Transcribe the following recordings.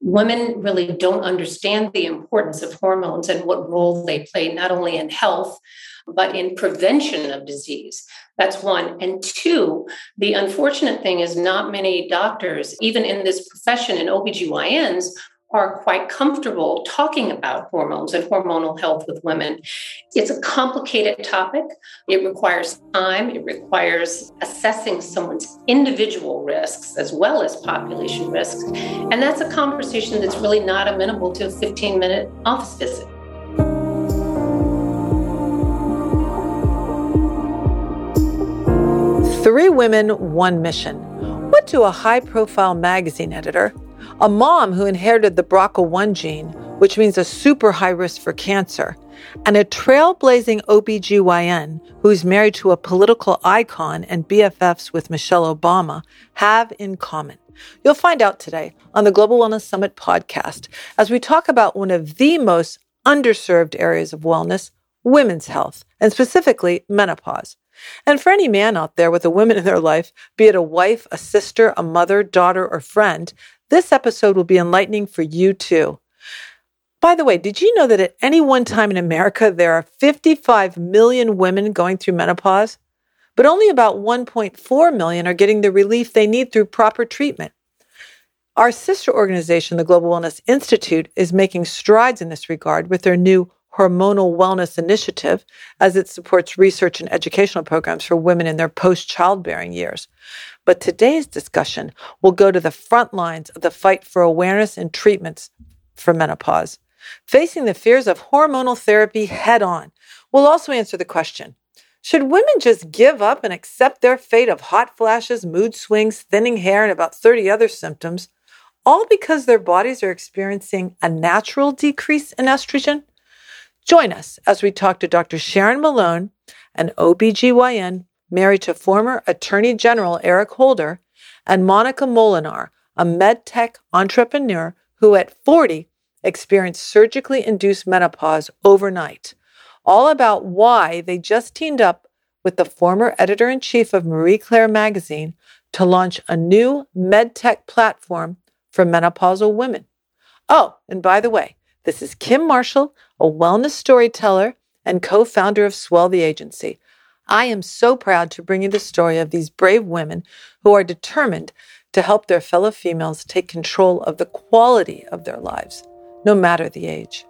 women really don't understand the importance of hormones and what role they play, not only in health, but in prevention of disease. That's one. And two, the unfortunate thing is not many doctors, even in this profession in OBGYNs, are quite comfortable talking about hormones and hormonal health with women. It's a complicated topic. It requires time. It requires assessing someone's individual risks as well as population risks. And that's a conversation that's really not amenable to a 15-minute office visit. Three women, one mission. What do a high-profile magazine editor, a mom who inherited the BRCA1 gene, which means a super high risk for cancer, and a trailblazing OBGYN who's married to a political icon and BFFs with Michelle Obama have in common? You'll find out today on the Global Wellness Summit podcast as we talk about one of the most underserved areas of wellness, women's health, and specifically menopause. And for any man out there with a woman in their life, be it a wife, a sister, a mother, daughter, or friend, this episode will be enlightening for you too. By the way, did you know that at any one time in America, there are 55 million women going through menopause? But only about 1.4 million are getting the relief they need through proper treatment. Our sister organization, the Global Wellness Institute, is making strides in this regard with their new Hormonal Wellness Initiative, as it supports research and educational programs for women in their post-childbearing years. But today's discussion will go to the front lines of the fight for awareness and treatments for menopause. Facing the fears of hormonal therapy head on, we'll also answer the question, should women just give up and accept their fate of hot flashes, mood swings, thinning hair, and about 30 other symptoms, all because their bodies are experiencing a natural decrease in estrogen? Join us as we talk to Dr. Sharon Malone, an OBGYN married to former Attorney General Eric Holder, and Monica Molinar, a med tech entrepreneur who at 40 experienced surgically induced menopause overnight. All about why they just teamed up with the former editor-in-chief of Marie Claire magazine to launch a new med tech platform for menopausal women. Oh, and by the way, this is Kim Marshall, a wellness storyteller and co-founder of Swell the Agency. I am so proud to bring you the story of these brave women who are determined to help their fellow females take control of the quality of their lives, no matter the age.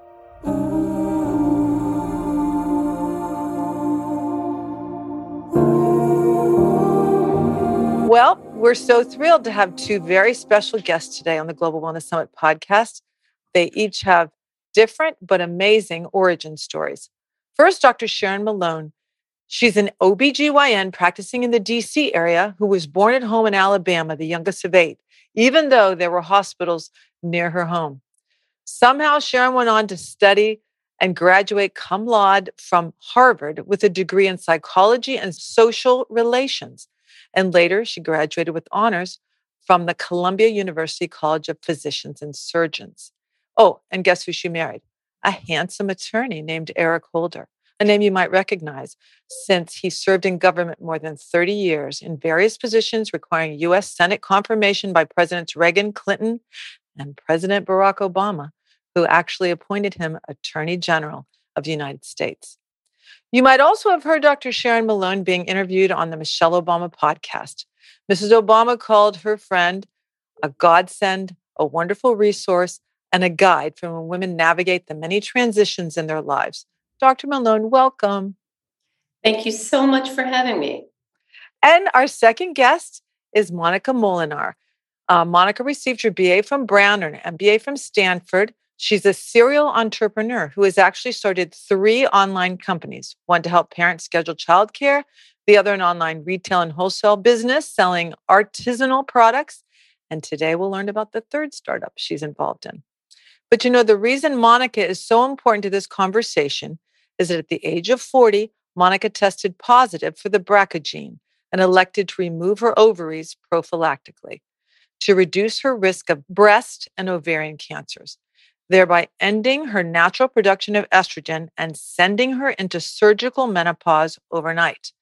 Well, we're so thrilled to have two very special guests today on the Global Wellness Summit podcast. They each have different but amazing origin stories. First, Dr. Sharon Malone. She's an OBGYN practicing in the D.C. area who was born at home in Alabama, the youngest of 8, even though there were hospitals near her home. Somehow, Sharon went on to study and graduate cum laude from Harvard with a degree in psychology and social relations. And later, she graduated with honors from the Columbia University College of Physicians and Surgeons. Oh, and guess who she married? A handsome attorney named Eric Holder, a name you might recognize since he served in government more than 30 years in various positions requiring U.S. Senate confirmation by Presidents Reagan, Clinton, and President Barack Obama, who actually appointed him Attorney General of the United States. You might also have heard Dr. Sharon Malone being interviewed on the Michelle Obama podcast. Mrs. Obama called her friend a godsend, a wonderful resource, and a guide for when women navigate the many transitions in their lives. Dr. Malone, welcome. Thank you so much for having me. And our second guest is Monica Molinar. Monica received her BA from Brown and an MBA from Stanford. She's a serial entrepreneur who has actually started 3 online companies, one to help parents schedule childcare, the other an online retail and wholesale business selling artisanal products. And today we'll learn about the third startup she's involved in. But you know, the reason Monica is so important to this conversation is that at the age of 40, Monica tested positive for the BRCA gene and elected to remove her ovaries prophylactically to reduce her risk of breast and ovarian cancers, thereby ending her natural production of estrogen and sending her into surgical menopause overnight.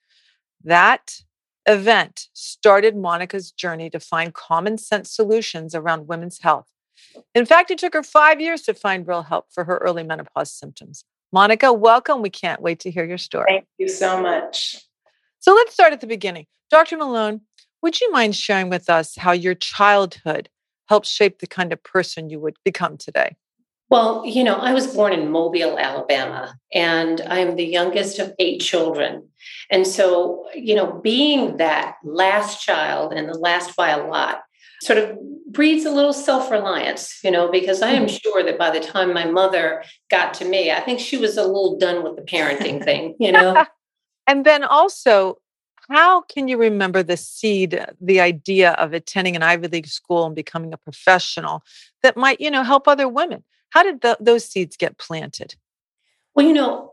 That event started Monica's journey to find common sense solutions around women's health. In fact, it took her 5 years to find real help for her early menopause symptoms. Monica, welcome. We can't wait to hear your story. Thank you so much. So let's start at the beginning. Dr. Malone, would you mind sharing with us how your childhood helped shape the kind of person you would become today? Well, I was born in Mobile, Alabama, and I'm the youngest of 8 children. And so, being that last child and the last by a lot sort of breeds a little self-reliance, because I am sure that by the time my mother got to me, I think she was a little done with the parenting thing. And then also, how can you remember the seed, the idea of attending an Ivy League school and becoming a professional that might, help other women? How did those seeds get planted? Well,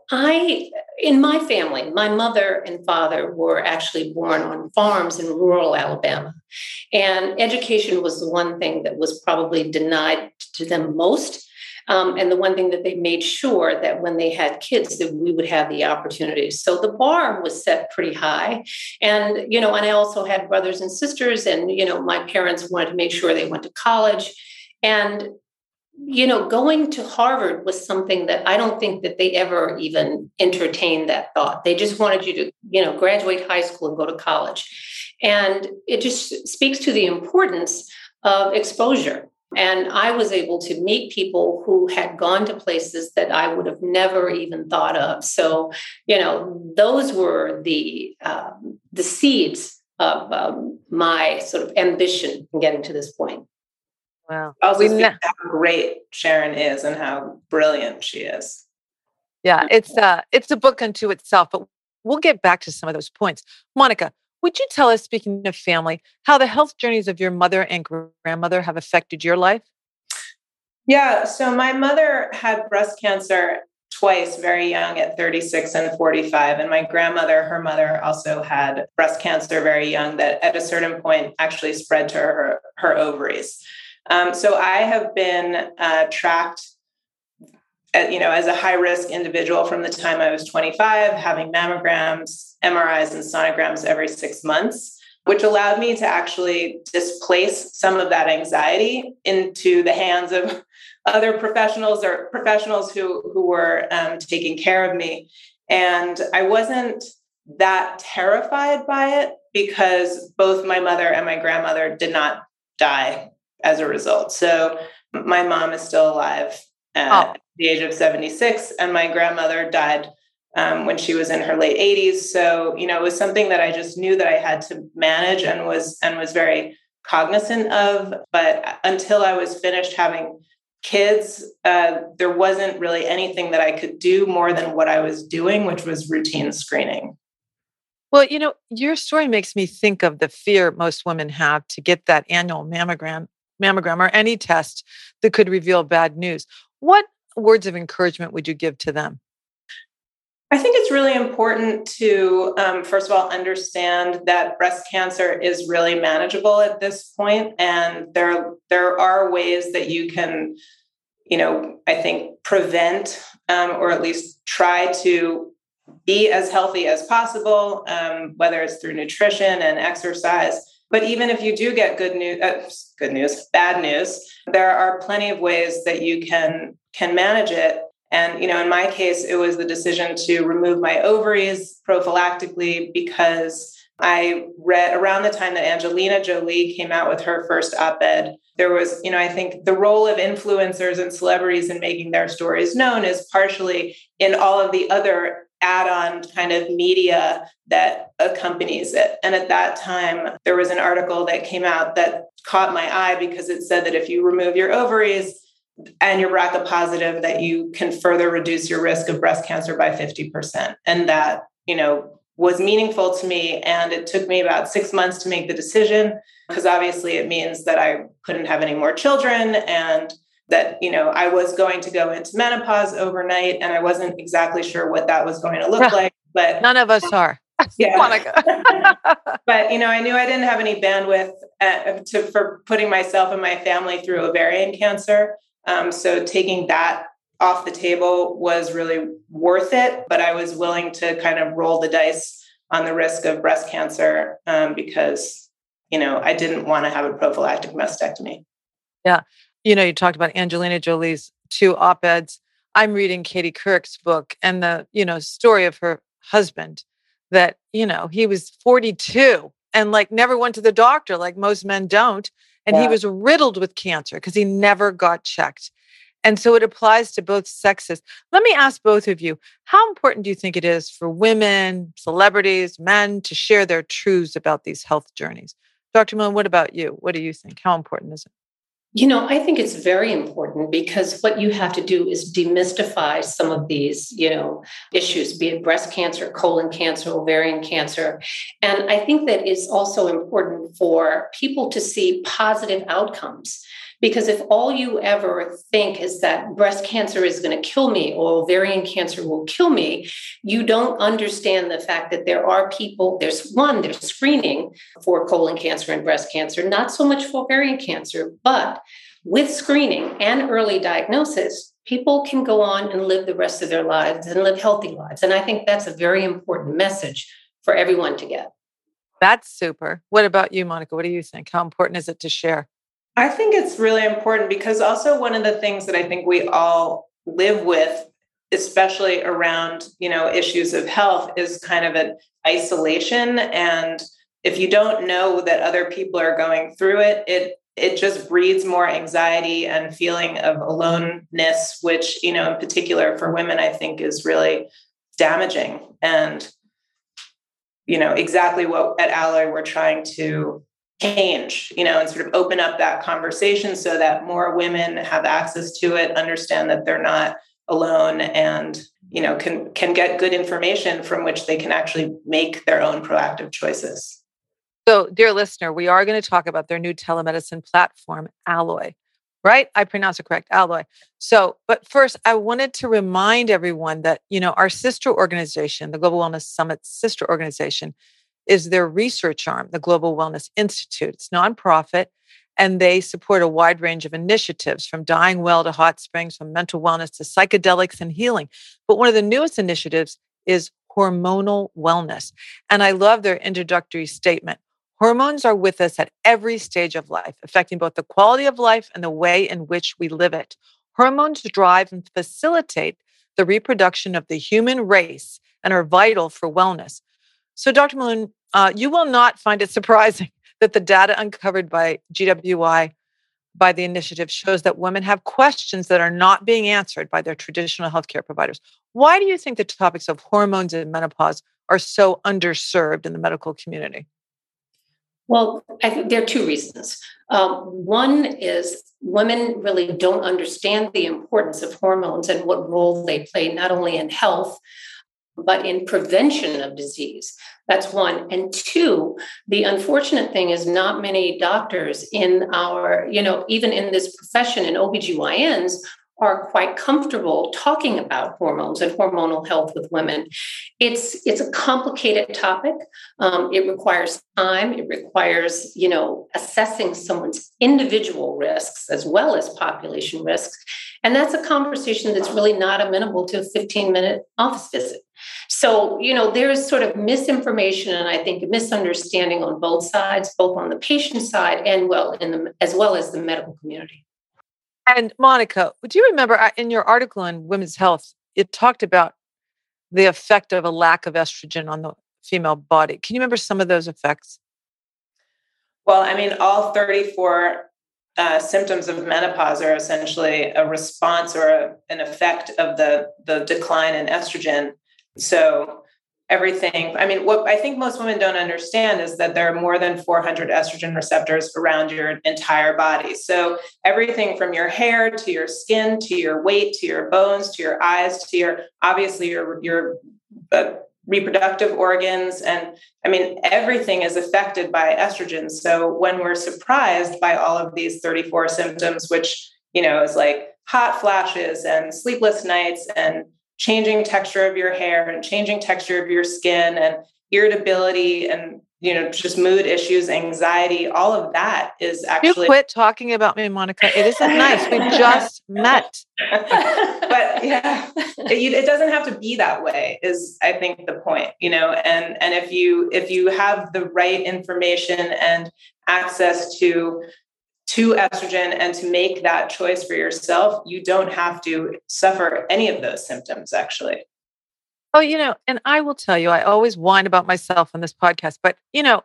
in my family, my mother and father were actually born on farms in rural Alabama. And education was the one thing that was probably denied to them most. And the one thing that they made sure that when they had kids, that we would have the opportunities. So the bar was set pretty high. And, and I also had brothers and sisters, and, my parents wanted to make sure they went to college. And going to Harvard was something that I don't think that they ever even entertained that thought. They just wanted you to, graduate high school and go to college. And it just speaks to the importance of exposure. And I was able to meet people who had gone to places that I would have never even thought of. So, those were the seeds of my sort of ambition in getting to this point. Wow. Also how great Sharon is and how brilliant she is. Yeah, it's a book unto itself, but we'll get back to some of those points. Monica, would you tell us, speaking of family, how the health journeys of your mother and grandmother have affected your life? Yeah, so my mother had breast cancer twice, very young at 36 and 45. And my grandmother, her mother, also had breast cancer very young that at a certain point actually spread to her ovaries. So I have been tracked, as a high-risk individual from the time I was 25, having mammograms, MRIs, and sonograms every 6 months, which allowed me to actually displace some of that anxiety into the hands of other professionals or professionals who were taking care of me. And I wasn't that terrified by it because both my mother and my grandmother did not die as a result. So my mom is still alive at the age of 76, and my grandmother died when she was in her late 80s. So, it was something that I just knew that I had to manage and was very cognizant of. But until I was finished having kids, there wasn't really anything that I could do more than what I was doing, which was routine screening. Well, your story makes me think of the fear most women have to get that annual mammogram or any test that could reveal bad news. What words of encouragement would you give to them? I think it's really important to, first of all, understand that breast cancer is really manageable at this point. And there are ways that you can, I think prevent or at least try to be as healthy as possible, whether it's through nutrition and exercise. But even if you do get bad news, there are plenty of ways that you can manage it. And, in my case, it was the decision to remove my ovaries prophylactically because I read around the time that Angelina Jolie came out with her first op-ed, there was, I think the role of influencers and celebrities in making their stories known is partially in all of the other add-on kind of media that accompanies it. And at that time, there was an article that came out that caught my eye because it said that if you remove your ovaries and you're BRCA positive, that you can further reduce your risk of breast cancer by 50%. And that, was meaningful to me. And it took me about 6 months to make the decision because obviously it means that I couldn't have any more children and that, I was going to go into menopause overnight and I wasn't exactly sure what that was going to look like, but none of us are. Yeah. Monica. But, I knew I didn't have any bandwidth for putting myself and my family through ovarian cancer. So taking that off the table was really worth it, but I was willing to kind of roll the dice on the risk of breast cancer because, I didn't want to have a prophylactic mastectomy. Yeah. You talked about Angelina Jolie's 2 op-eds. I'm reading Katie Couric's book and the, story of her husband that, he was 42 and like never went to the doctor like most men don't. And he was riddled with cancer because he never got checked. And so it applies to both sexes. Let me ask both of you, how important do you think it is for women, celebrities, men to share their truths about these health journeys? Dr. Malone, what about you? What do you think? How important is it? I think it's very important because what you have to do is demystify some of these, issues, be it breast cancer, colon cancer, ovarian cancer. And I think that is also important for people to see positive outcomes. Because if all you ever think is that breast cancer is going to kill me or ovarian cancer will kill me, you don't understand the fact that there are people, there's screening for colon cancer and breast cancer, not so much for ovarian cancer, but with screening and early diagnosis, people can go on and live the rest of their lives and live healthy lives. And I think that's a very important message for everyone to get. That's super. What about you, Monica? What do you think? How important is it to share? I think it's really important because also one of the things that I think we all live with, especially around, issues of health, is kind of an isolation. And if you don't know that other people are going through it, it just breeds more anxiety and feeling of aloneness, which, in particular for women, I think is really damaging. And, exactly what at Alloy we're trying to change, and sort of open up that conversation so that more women have access to it, understand that they're not alone, and, can get good information from which they can actually make their own proactive choices. So, dear listener, we are going to talk about their new telemedicine platform, Alloy, right? I pronounce it correct, Alloy. So, but first, I wanted to remind everyone that, our sister organization, the Global Wellness Summit's sister organization, is their research arm, the Global Wellness Institute. It's nonprofit, and they support a wide range of initiatives from dying well to hot springs, from mental wellness to psychedelics and healing. But one of the newest initiatives is hormonal wellness. And I love their introductory statement. Hormones are with us at every stage of life, affecting both the quality of life and the way in which we live it. Hormones drive and facilitate the reproduction of the human race and are vital for wellness. So, Dr. Malone, you will not find it surprising that the data uncovered by GWI, by the initiative, shows that women have questions that are not being answered by their traditional healthcare providers. Why do you think the topics of hormones and menopause are so underserved in the medical community? Well, I think there are 2 reasons. One is women really don't understand the importance of hormones and what role they play, not only in health, but in prevention of disease. That's one. And 2, the unfortunate thing is not many doctors in our, even in this profession in OBGYNs are quite comfortable talking about hormones and hormonal health with women. It's a complicated topic. It requires time. It requires, assessing someone's individual risks as well as population risks. And that's a conversation that's really not amenable to a 15-minute office visit. So, there's sort of misinformation and I think a misunderstanding on both sides, both on the patient side and as well as the medical community. And Monica, do you remember in your article on women's health, it talked about the effect of a lack of estrogen on the female body. Can you remember some of those effects? Well, all 34 symptoms of menopause are essentially a response or an effect of the decline in estrogen. So everything, what I think most women don't understand is that there are more than 400 estrogen receptors around your entire body. So everything from your hair to your skin, to your weight, to your bones, to your eyes, to your reproductive organs. And everything is affected by estrogen. So when we're surprised by all of these 34 symptoms, which, is like hot flashes and sleepless nights and changing texture of your hair and changing texture of your skin and irritability and, just mood issues, anxiety, all of that is actually... You quit talking about me, Monica. It isn't nice. We just met. But yeah, it doesn't have to be that way is, I think, the point, and if you have the right information and access to to estrogen and to make that choice for yourself, you don't have to suffer any of those symptoms, actually. Oh, and I will tell you, I always whine about myself on this podcast, but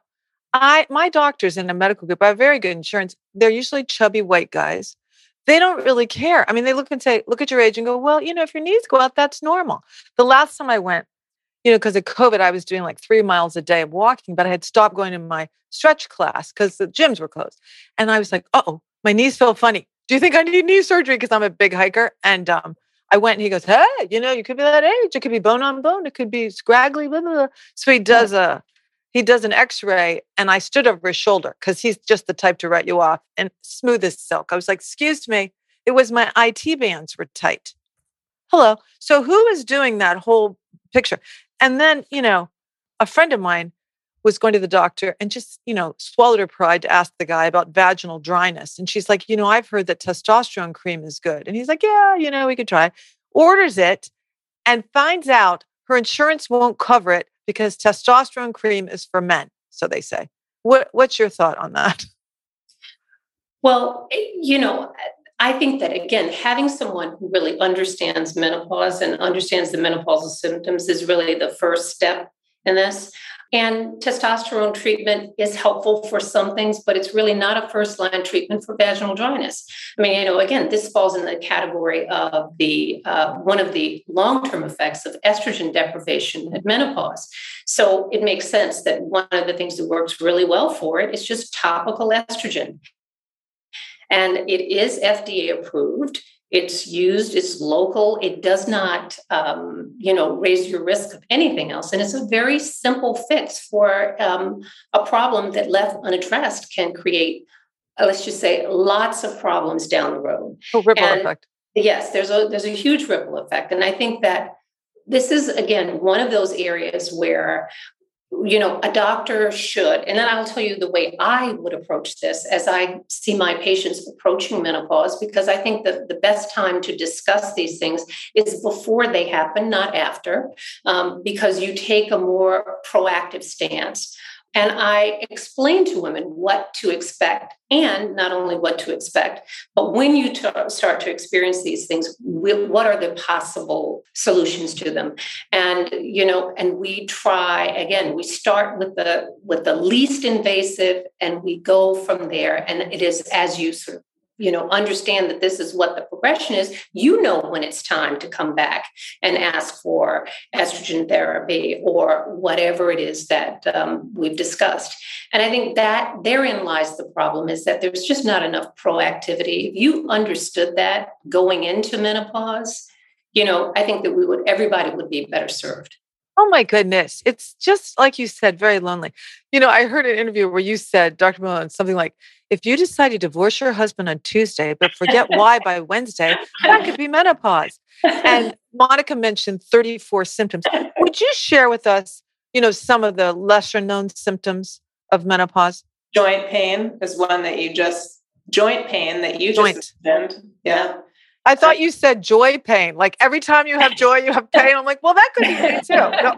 my doctors in the medical group, I have very good insurance. They're usually chubby white guys. They don't really care. I mean, they look and say, look at your age and go, well, if your knees go out, that's normal. The last time I went, because of COVID, I was doing like 3 miles a day of walking, but I had stopped going to my stretch class because the gyms were closed. And I was like, oh, my knees feel funny. Do you think I need knee surgery? Because I'm a big hiker. And I went and he goes, hey, you could be that age. It could be bone on bone. It could be scraggly, blah, blah, blah. So he does an x-ray and I stood over his shoulder because he's just the type to write you off and smooth as silk. I was like, excuse me. It was my IT bands were tight. Hello. So who is doing that whole picture? And then, a friend of mine was going to the doctor and just, swallowed her pride to ask the guy about vaginal dryness. And she's like, I've heard that testosterone cream is good. And he's like, yeah, we could try. Orders it and finds out her insurance won't cover it because testosterone cream is for men. So they say. What's your thought on that? Well, I think that, again, having someone who really understands menopause and understands the menopausal symptoms is really the first step in this. And testosterone treatment is helpful for some things, but it's really not a first-line treatment for vaginal dryness. I mean, again, this falls in the category of the one of the long-term effects of estrogen deprivation at menopause. So it makes sense that one of the things that works really well for it is just topical estrogen. And it is FDA approved. It's used, it's local. It does not, raise your risk of anything else. And it's a very simple fix for a problem that left unaddressed can create, let's just say, lots of problems down the road. Ripple effect. Yes, there's a huge ripple effect. And I think that this is, again, one of those areas where a doctor should, and then I'll tell you the way I would approach this as I see my patients approaching menopause, because I think that the best time to discuss these things is before they happen, not after, because you take a more proactive stance. And I explain to women what to expect, and not only what to expect, but when you start to experience these things, what are the possible solutions to them? And, and we try, again, we start with the least invasive and we go from there. And it is as you sort of understand that this is what the progression is, when it's time to come back and ask for estrogen therapy or whatever it is that we've discussed. And I think that therein lies the problem, is that there's just not enough proactivity. If you understood that going into menopause, I think that everybody would be better served. Oh my goodness. It's just like you said, very lonely. I heard an interview where you said, Dr. Malone, something like, if you decide to divorce your husband on Tuesday, but forget why by Wednesday, that could be menopause. And Monica mentioned 34 symptoms. Would you share with us, some of the lesser known symptoms of menopause? Joint pain is one that you just mentioned. Yeah. I thought you said joy pain. Like every time you have joy, you have pain. I'm like, well, that could be pain too. No.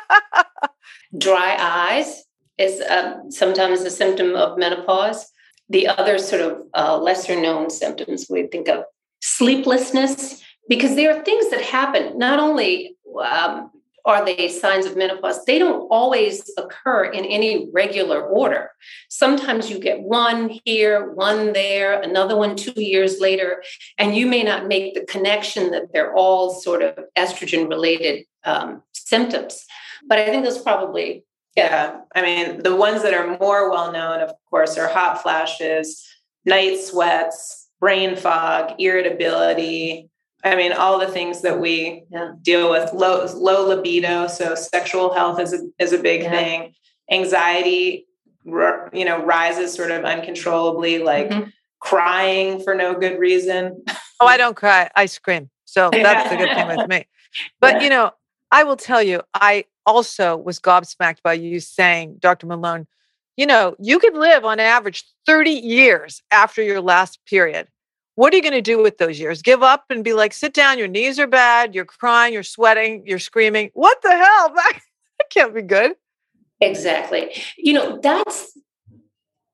Dry eyes is sometimes a symptom of menopause. The other sort of lesser known symptoms we think of sleeplessness, because there are things that happen. Not only are they signs of menopause, they don't always occur in any regular order. Sometimes you get one here, one there, another one 2 years later, and you may not make the connection that they're all sort of estrogen-related symptoms. But I think those probably... Yeah. I mean, the ones that are more well-known, of course, are hot flashes, night sweats, brain fog, irritability. I mean, all the things that we deal with, low libido. So sexual health is a big thing. Anxiety, rises sort of uncontrollably, like crying for no good reason. Oh, I don't cry. I scream. So that's the good thing with me. But, I will tell you, I also was gobsmacked by you saying, Dr. Malone, you could live on average 30 years after your last period. What are you going to do with those years? Give up and be like, sit down, your knees are bad, you're crying, you're sweating, you're screaming. What the hell? That can't be good. Exactly. That's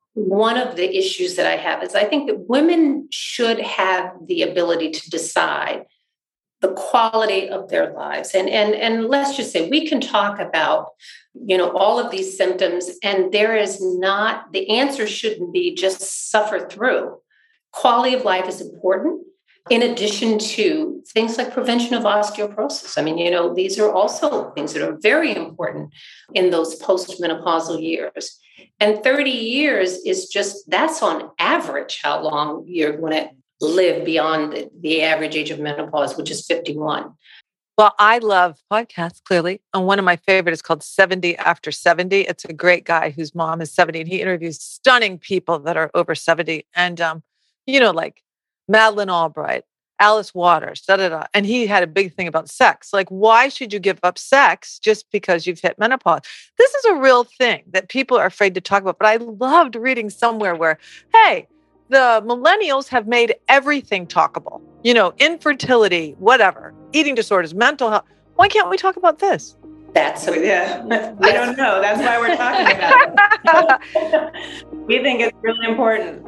one of the issues that I have is I think that women should have the ability to decide the quality of their lives. And let's just say we can talk about, all of these symptoms, and there is not, the answer shouldn't be just suffer through. Quality of life is important. In addition to things like prevention of osteoporosis. I mean, these are also things that are very important in those postmenopausal years. And 30 years is that's on average how long you're going to live beyond the average age of menopause, which is 51. Well, I love podcasts, clearly. And one of my favorite is called 70 After 70. It's a great guy whose mom is 70, and he interviews stunning people that are over 70. And, like Madeleine Albright, Alice Waters, And he had a big thing about sex. Like, why should you give up sex just because you've hit menopause? This is a real thing that people are afraid to talk about. But I loved reading somewhere where, hey, the millennials have made everything talkable. Infertility, whatever, eating disorders, mental health. Why can't we talk about this? Yeah. We don't know. That's why we're talking about it. We think it's really important.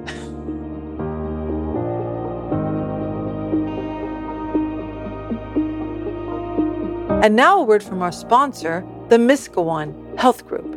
And now a word from our sponsor, the Miskawan Health Group.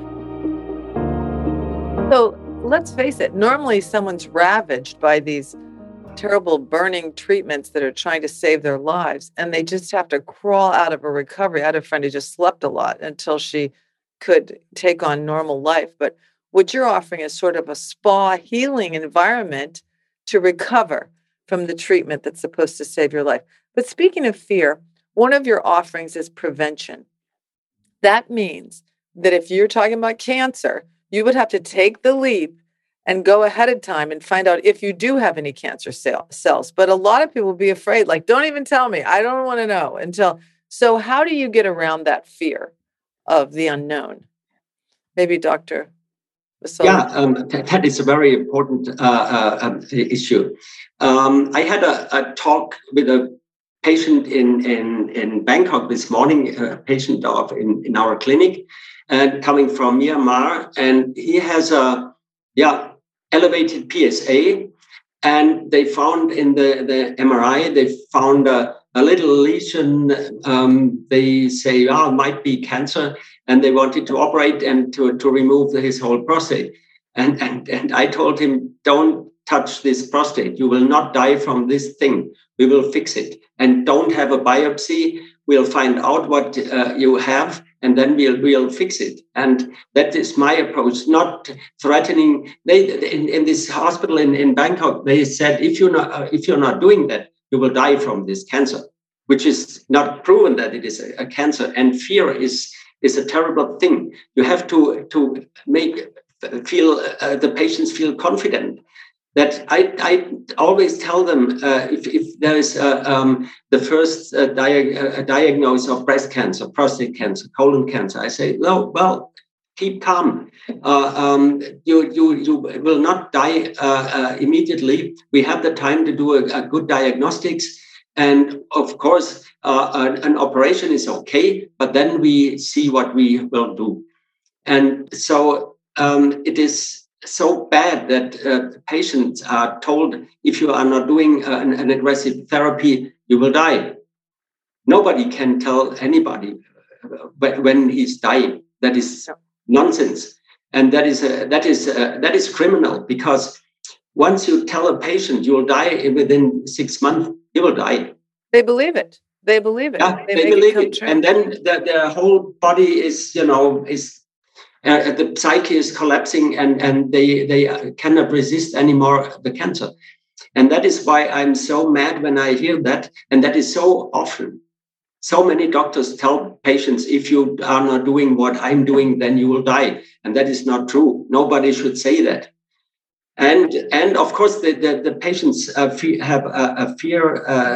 So let's face it, normally someone's ravaged by these terrible burning treatments that are trying to save their lives, and they just have to crawl out of a recovery. I had a friend who just slept a lot until she could take on normal life. But what you're offering is sort of a spa healing environment to recover from the treatment that's supposed to save your life. But speaking of fear, one of your offerings is prevention. That means that if you're talking about cancer, you would have to take the leap and go ahead of time and find out if you do have any cancer cells. But a lot of people will be afraid, like, don't even tell me. I don't want to know until. So how do you get around that fear of the unknown? Maybe Dr. Vasoli. Yeah, that is a very important issue. I had a talk with a patient in Bangkok this morning, a patient in our clinic, coming from Myanmar, and he has a elevated PSA, and they found in the MRI they found a little lesion. They say, it might be cancer, and they wanted to operate and to remove his whole prostate. And I told him, don't touch this prostate. You will not die from this thing. We will fix it. And don't have a biopsy. We'll find out what you have, and then we'll fix it. And that is my approach, not threatening. In this hospital in Bangkok, they said, if you're not doing that, you will die from this cancer, which is not proven that it is a cancer. And fear is a terrible thing. You have to make the patients feel confident. That I always tell them, if there is the first diagnosis of breast cancer, prostate cancer, colon cancer, I say, no, well, keep calm. You will not die immediately. We have the time to do a good diagnostics. And of course, an operation is okay, but then we see what we will do. And so it is so bad that patients are told, if you are not doing an aggressive therapy, you will die. Nobody can tell anybody when he's dying. That is nonsense, and that is criminal, because once you tell a patient you will die within 6 months, he will die. They believe it. They believe it. Yeah, they believe it, and then the whole body is the psyche is collapsing, and they cannot resist anymore the cancer. And that is why I'm so mad when I hear that. And that is so often. So many doctors tell patients, if you are not doing what I'm doing, then you will die. And that is not true. Nobody should say that. And of course, the patients have a fear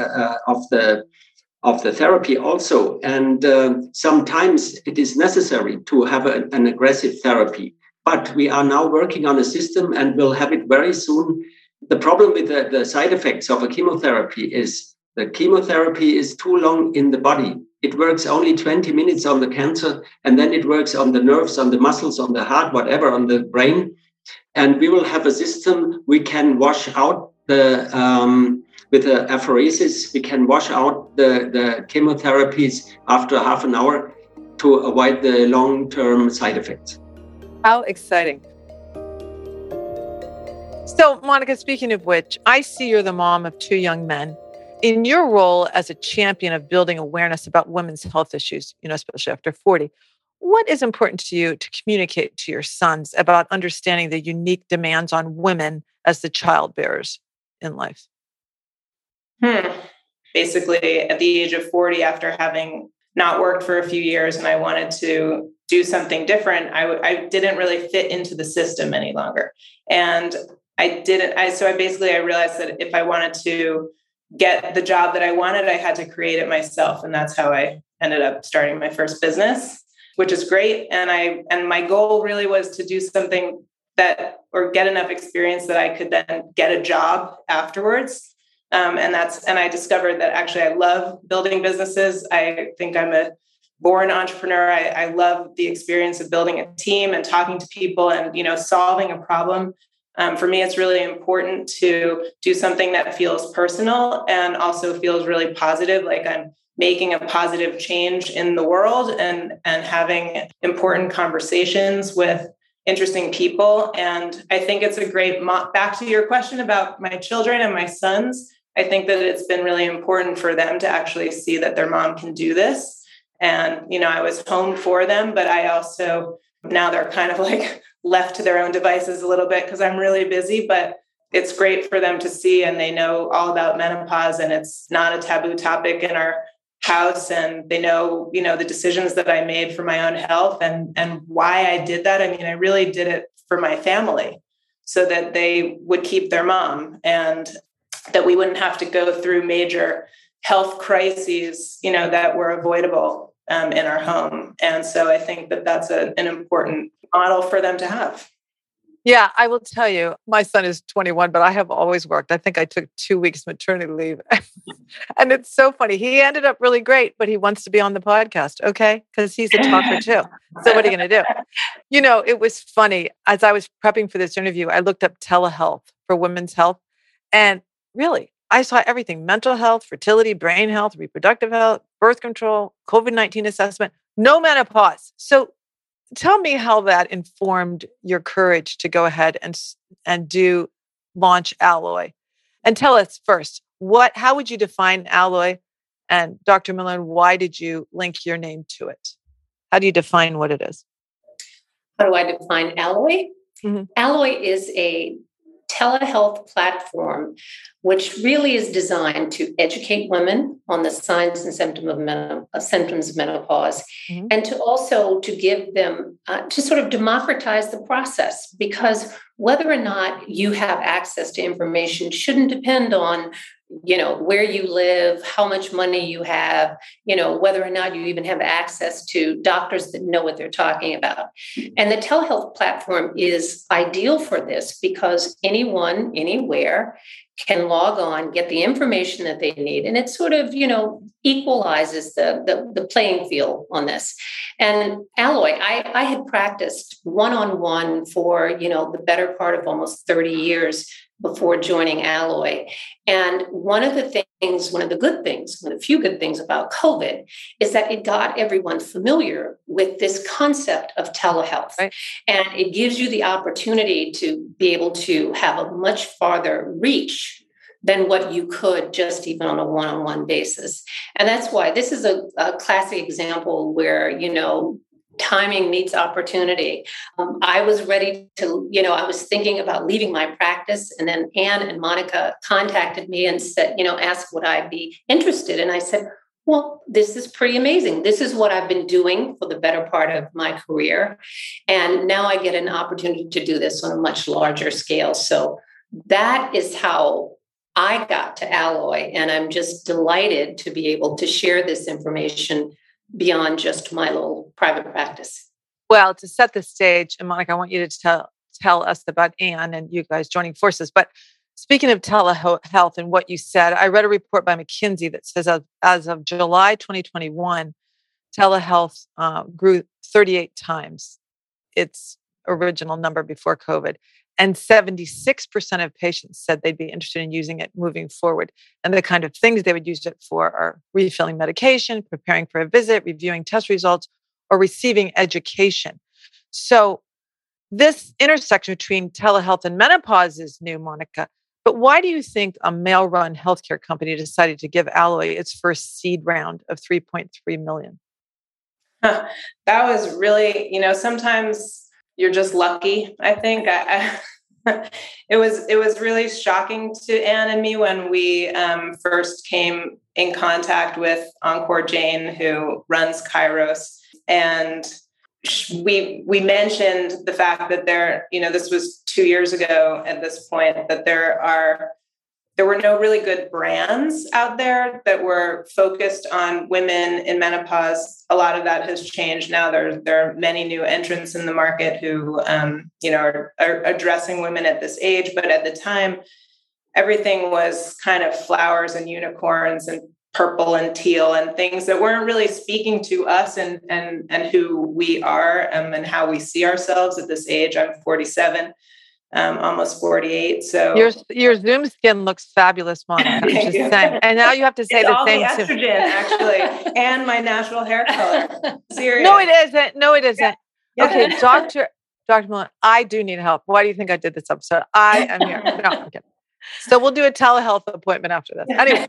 of the therapy also. And sometimes it is necessary to have an aggressive therapy. But we are now working on a system, and we'll have it very soon. The problem with the side effects of a chemotherapy is the chemotherapy is too long in the body. It works only 20 minutes on the cancer, and then it works on the nerves, on the muscles, on the heart, whatever, on the brain. And we will have a system we can wash out with the apheresis, we can wash out the chemotherapies after half an hour to avoid the long-term side effects. How exciting. So, Monica, speaking of which, I see you're the mom of 2 young men. In your role as a champion of building awareness about women's health issues, especially after 40, what is important to you to communicate to your sons about understanding the unique demands on women as the child bearers in life? Basically, at the age of 40, after having not worked for a few years and I wanted to do something different, I didn't really fit into the system any longer. And I realized that if I wanted to get the job that I wanted, I had to create it myself. And that's how I ended up starting my first business, which is great. And my goal really was to do something or get enough experience that I could then get a job afterwards. And I discovered that actually I love building businesses. I think I'm a born entrepreneur. I love the experience of building a team and talking to people and, solving a problem. For me, it's really important to do something that feels personal and also feels really positive, like I'm making a positive change in the world and having important conversations with interesting people. And I think it's a great, back to your question about my children and my sons, I think that it's been really important for them to actually see that their mom can do this. And, I was home for them, but I also, now they're kind of like left to their own devices a little bit because I'm really busy, but it's great for them to see, and they know all about menopause, and it's not a taboo topic in our house. And they know, the decisions that I made for my own health and why I did that. I mean, I really did it for my family so that they would keep their mom and that we wouldn't have to go through major health crises, that were avoidable in our home. And so I think that that's an important model for them to have. Yeah, I will tell you, my son is 21, but I have always worked. I think I took 2 weeks maternity leave. And it's so funny. He ended up really great, but he wants to be on the podcast, okay? Because he's a talker too. So what are you going to do? It was funny. As I was prepping for this interview, I looked up telehealth for women's health. And really, I saw everything: mental health, fertility, brain health, reproductive health, birth control, COVID-19 assessment, no menopause. So tell me how that informed your courage to go ahead and launch Alloy. And tell us first, how would you define Alloy? And Dr. Millen, why did you link your name to it? How do you define what it is? How do I define Alloy? Mm-hmm. Alloy is a telehealth platform, which really is designed to educate women on the signs and symptoms of menopause, mm-hmm. and to also to give them, to sort of democratize the process, because whether or not you have access to information shouldn't depend on, where you live, how much money you have, whether or not you even have access to doctors that know what they're talking about. And the telehealth platform is ideal for this because anyone, anywhere can log on, get the information that they need. And it sort of, equalizes the playing field on this. And Alloy, I had practiced one-on-one for, the better part of almost 30 years before joining Alloy. And one of the few good things about COVID is that it got everyone familiar with this concept of telehealth. Right. And it gives you the opportunity to be able to have a much farther reach than what you could just even on a one-on-one basis. And that's why this is a classic example where, timing meets opportunity. I was ready to, I was thinking about leaving my practice, and then Anne and Monica contacted me and said, asked would I be interested. And I said, well, this is pretty amazing. This is what I've been doing for the better part of my career. And now I get an opportunity to do this on a much larger scale. So that is how I got to Alloy. And I'm just delighted to be able to share this information beyond just my little private practice. Well, to set the stage, and Monica, I want you to tell us about Anne and you guys joining forces. But speaking of telehealth and what you said, I read a report by McKinsey that says as of July 2021, telehealth grew 38 times. It's original number before COVID. And 76% of patients said they'd be interested in using it moving forward. And the kind of things they would use it for are refilling medication, preparing for a visit, reviewing test results, or receiving education. So this intersection between telehealth and menopause is new, Monica. But why do you think a male-run healthcare company decided to give Alloy its first seed round of $3.3 million? That was really, sometimes you're just lucky, I think. It was really shocking to Anne and me when we first came in contact with Encore Jane, who runs Kairos. And we mentioned the fact that this was 2 years ago at this point, that there were no really good brands out there that were focused on women in menopause. A lot of that has changed now. There are many new entrants in the market who, are addressing women at this age. But at the time, everything was kind of flowers and unicorns and purple and teal and things that weren't really speaking to us and who we are and how we see ourselves at this age. I'm 47. Almost 48. So your Zoom skin looks fabulous, Monica. I'm just saying. And now you have to say it's the all same the estrogen, actually, and my natural hair color. Seriously. No, it isn't. No, it isn't. Yeah. Okay, Dr. Mullen, I do need help. Why do you think I did this episode? I am here. No, I'm kidding. So we'll do a telehealth appointment after this. Anyway,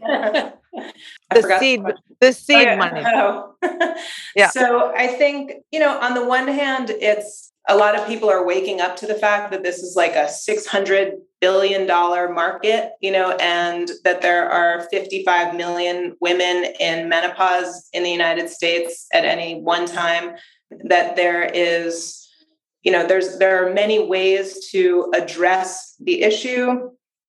the seed money. Oh. Yeah. So I think, on the one hand, it's a lot of people are waking up to the fact that this is like a $600 billion market, and that there are 55 million women in menopause in the United States at any one time, that there is, there are many ways to address the issue,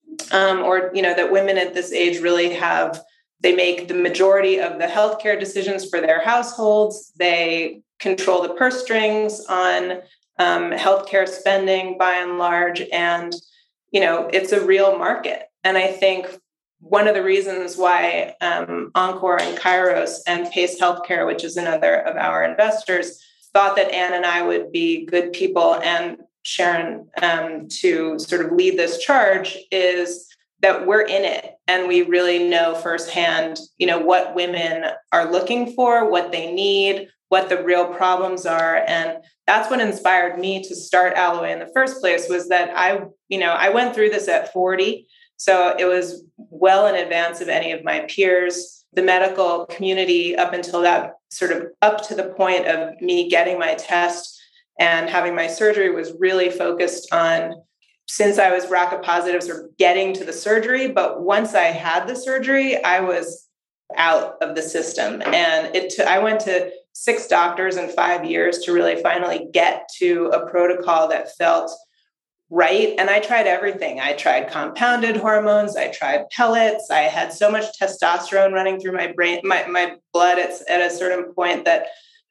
that women at this age really they make the majority of the healthcare decisions for their households. They control the purse strings on healthcare spending by and large. And, it's a real market. And I think one of the reasons why Encore and Kairos and Pace Healthcare, which is another of our investors, thought that Anne and I would be good people, and Sharon, to sort of lead this charge, is that we're in it and we really know firsthand, what women are looking for, what they need, what the real problems are. And that's what inspired me to start Alloy in the first place, was that I went through this at 40. So it was well in advance of any of my peers. The medical community, up until that, sort of up to the point of me getting my test and having my surgery, was really focused on, since I was BRCA positive, sort of getting to the surgery. But once I had the surgery, I was out of the system. And I went to 6 doctors in 5 years to really finally get to a protocol that felt right. And I tried everything. I tried compounded hormones. I tried pellets. I had so much testosterone running through my brain, my blood. It's at a certain point that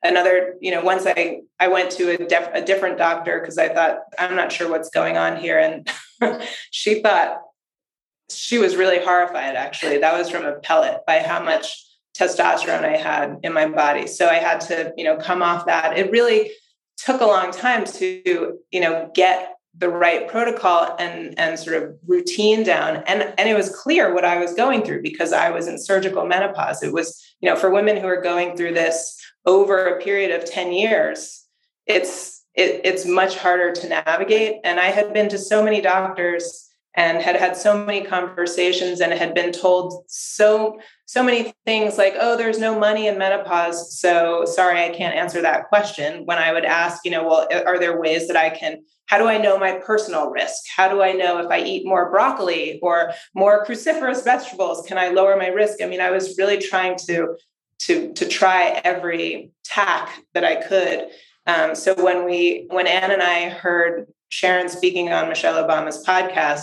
once I went to a different doctor, because I thought, I'm not sure what's going on here. And she thought, she was really horrified, actually. That was from a pellet, by how much testosterone I had in my body. So I had to, come off that. It really took a long time to, get the right protocol and sort of routine down. And it was clear what I was going through, because I was in surgical menopause. It was, for women who are going through this over a period of 10 years, it's much harder to navigate. And I had been to so many doctors and had so many conversations, and had been told so many things like, oh, there's no money in menopause, so sorry, I can't answer that question. When I would ask, well, are there ways that how do I know my personal risk? How do I know if I eat more broccoli or more cruciferous vegetables, can I lower my risk? I mean, I was really trying to try every tack that I could. So when Anne and I heard Sharon speaking on Michelle Obama's podcast,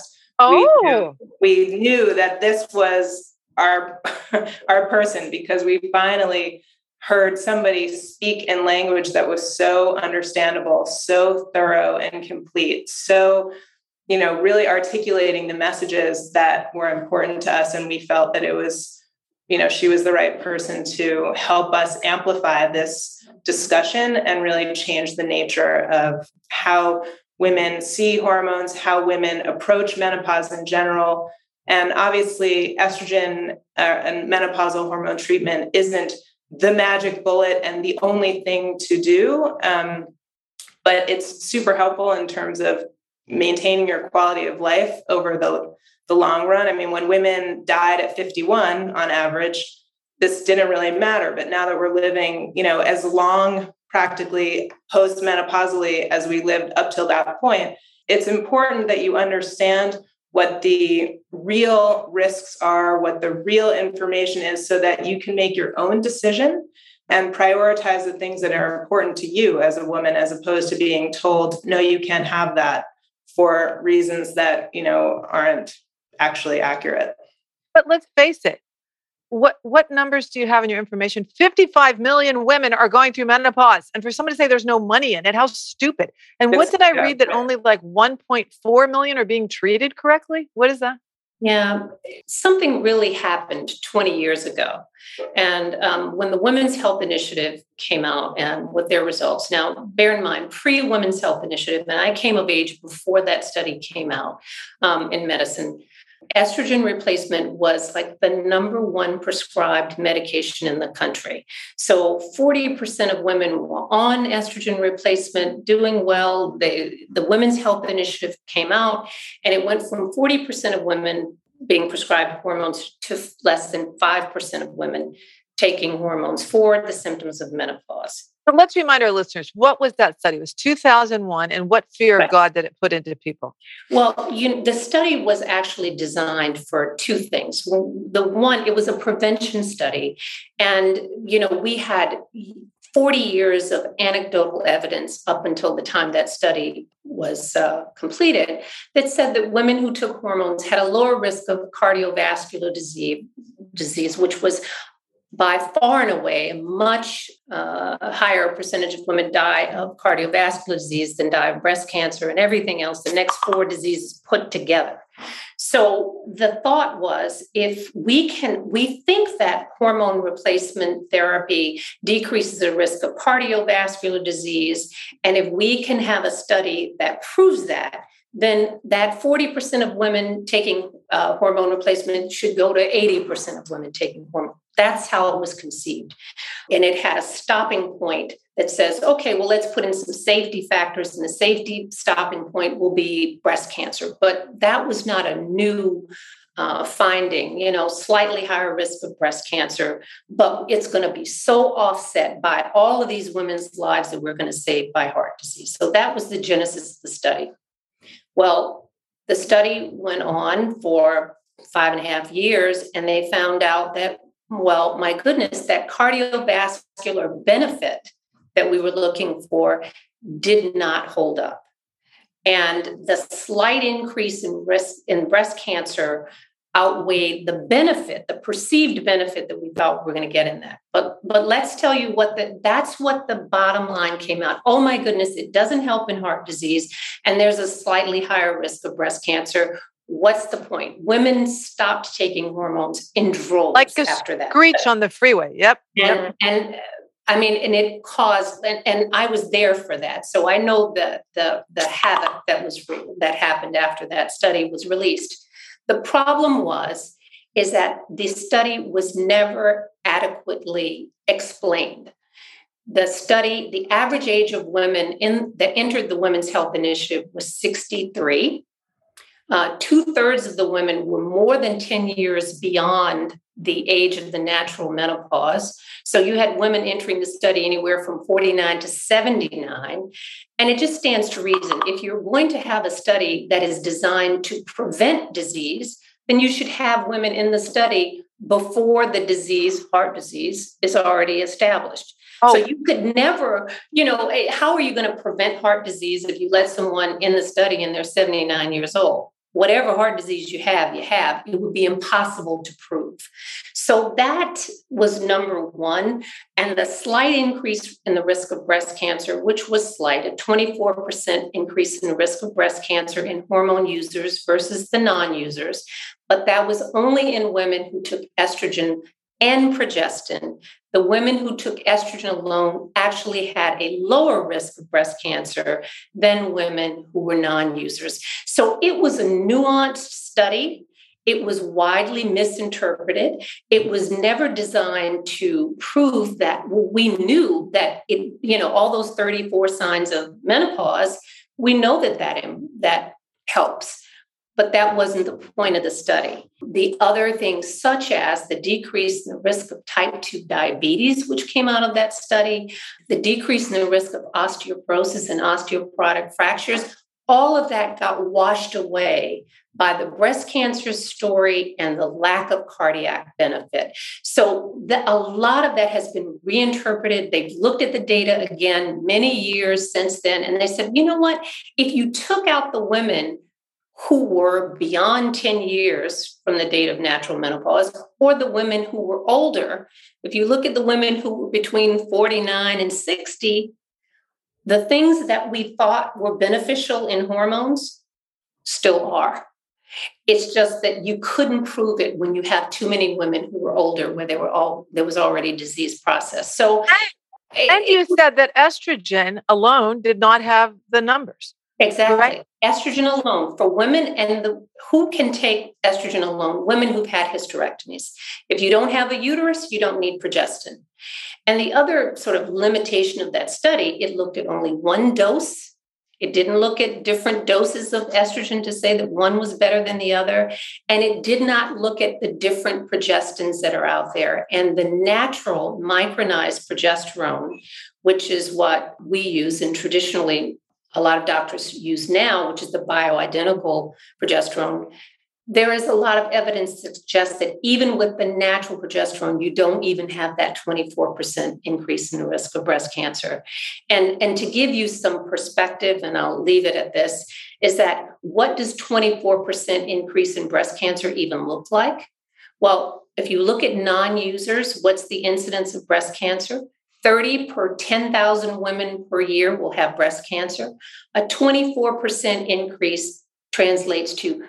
we knew that this was our person, because we finally heard somebody speak in language that was so understandable, so thorough and complete, so, really articulating the messages that were important to us. And we felt that it was, she was the right person to help us amplify this discussion and really change the nature of how women see hormones, how women approach menopause in general. And obviously, estrogen and menopausal hormone treatment isn't the magic bullet and the only thing to do, but it's super helpful in terms of maintaining your quality of life over the long run. I mean, when women died at 51 on average, this didn't really matter. But now that we're living, as long practically post-menopausally as we lived up till that point, it's important that you understand what the real risks are, what the real information is, so that you can make your own decision and prioritize the things that are important to you as a woman, as opposed to being told, no, you can't have that for reasons that, aren't actually accurate. But let's face it. What numbers do you have in your information? 55 million women are going through menopause. And for somebody to say there's no money in it, how stupid. And what did I read that only like 1.4 million are being treated correctly? What is that? Yeah, something really happened 20 years ago. And when the Women's Health Initiative came out and with their results, now bear in mind, pre-Women's Health Initiative, and I came of age before that study came out in medicine, estrogen replacement was like the number one prescribed medication in the country. So 40% of women were on estrogen replacement, doing well. The Women's Health Initiative came out, and it went from 40% of women being prescribed hormones to less than 5% of women taking hormones for the symptoms of menopause. So let's remind our listeners, what was that study? It was 2001, and what fear of God did it put into people? Well, the study was actually designed for two things. The one, it was a prevention study, and we had 40 years of anecdotal evidence up until the time that study was completed that said that women who took hormones had a lower risk of cardiovascular disease, which was by far and away a much higher percentage of women die of cardiovascular disease than die of breast cancer and everything else, the next four diseases put together. So the thought was, if we think that hormone replacement therapy decreases the risk of cardiovascular disease, and if we can have a study that proves that, then that 40% of women taking hormone replacement should go to 80% of women taking hormone. That's how it was conceived. And it had a stopping point that says, okay, well, let's put in some safety factors, and the safety stopping point will be breast cancer. But that was not a new finding, slightly higher risk of breast cancer, but it's going to be so offset by all of these women's lives that we're going to save by heart disease. So that was the genesis of the study. Well, the study went on for 5.5 years, and they found out that, well, my goodness, that cardiovascular benefit that we were looking for did not hold up. And the slight increase in risk in breast cancer outweighed the benefit, the perceived benefit that we thought we were going to get in that. But let's tell you that's what the bottom line came out. Oh my goodness, it doesn't help in heart disease, and there's a slightly higher risk of breast cancer. What's the point? Women stopped taking hormones in droves like after that. Screech on the freeway. Yep. And I mean, and it caused, and I was there for that, so I know the havoc that happened after that study was released. The problem is that the study was never adequately explained. The average age of women that entered the Women's Health Initiative was 63. 2/3 of the women were more than 10 years beyond the age of the natural menopause. So you had women entering the study anywhere from 49 to 79. And it just stands to reason. If you're going to have a study that is designed to prevent disease, then you should have women in the study before the disease, heart disease, is already established. Oh. So you could never, how are you going to prevent heart disease if you let someone in the study and they're 79 years old? Whatever heart disease you have, it would be impossible to prove. So that was number one. And the slight increase in the risk of breast cancer, which was slight, a 24% increase in the risk of breast cancer in hormone users versus the non-users. But that was only in women who took estrogen and progestin, the women who took estrogen alone actually had a lower risk of breast cancer than women who were non-users. So it was a nuanced study. It was widely misinterpreted. It was never designed to prove that we knew that all those 34 signs of menopause, we know that helps. But that wasn't the point of the study. The other things, such as the decrease in the risk of type 2 diabetes, which came out of that study, the decrease in the risk of osteoporosis and osteoporotic fractures, all of that got washed away by the breast cancer story and the lack of cardiac benefit. So a lot of that has been reinterpreted. They've looked at the data again many years since then, and they said, you know what? If you took out the women who were beyond 10 years from the date of natural menopause, or the women who were older, if you look at the women who were between 49 and 60, the things that we thought were beneficial in hormones still are. It's just that you couldn't prove it when you have too many women who were older, where there was already disease process. So, and you said that estrogen alone did not have the numbers. Exactly. Right? Estrogen alone for women, and who can take estrogen alone? Women who've had hysterectomies. If you don't have a uterus, you don't need progestin. And the other sort of limitation of that study, it looked at only one dose. It didn't look at different doses of estrogen to say that one was better than the other. And it did not look at the different progestins that are out there. And the natural micronized progesterone, which is what we use, and traditionally a lot of doctors use now, which is the bioidentical progesterone, there is a lot of evidence that suggests that even with the natural progesterone, you don't even have that 24% increase in the risk of breast cancer. And to give you some perspective, and I'll leave it at this, is that what does 24% increase in breast cancer even look like? Well, if you look at non-users, what's the incidence of breast cancer? 30 per 10,000 women per year will have breast cancer. A 24% increase translates to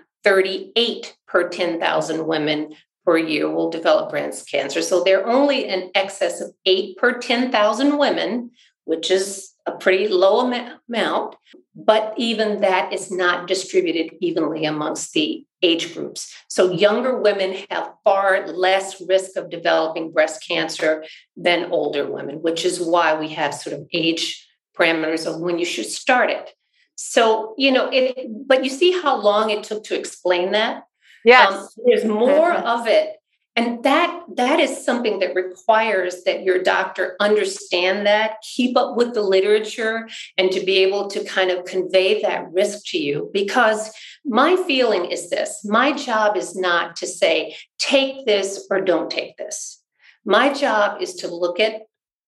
38 per 10,000 women per year will develop breast cancer. So they're only in excess of 8 per 10,000 women, which is a pretty low amount, but even that is not distributed evenly amongst the age groups. So younger women have far less risk of developing breast cancer than older women, which is why we have sort of age parameters of when you should start it. So, but you see how long it took to explain that? Yes. There's more of it. And that is something that requires that your doctor understand that, keep up with the literature, and to be able to kind of convey that risk to you. Because my feeling is this: my job is not to say, take this or don't take this. My job is to look at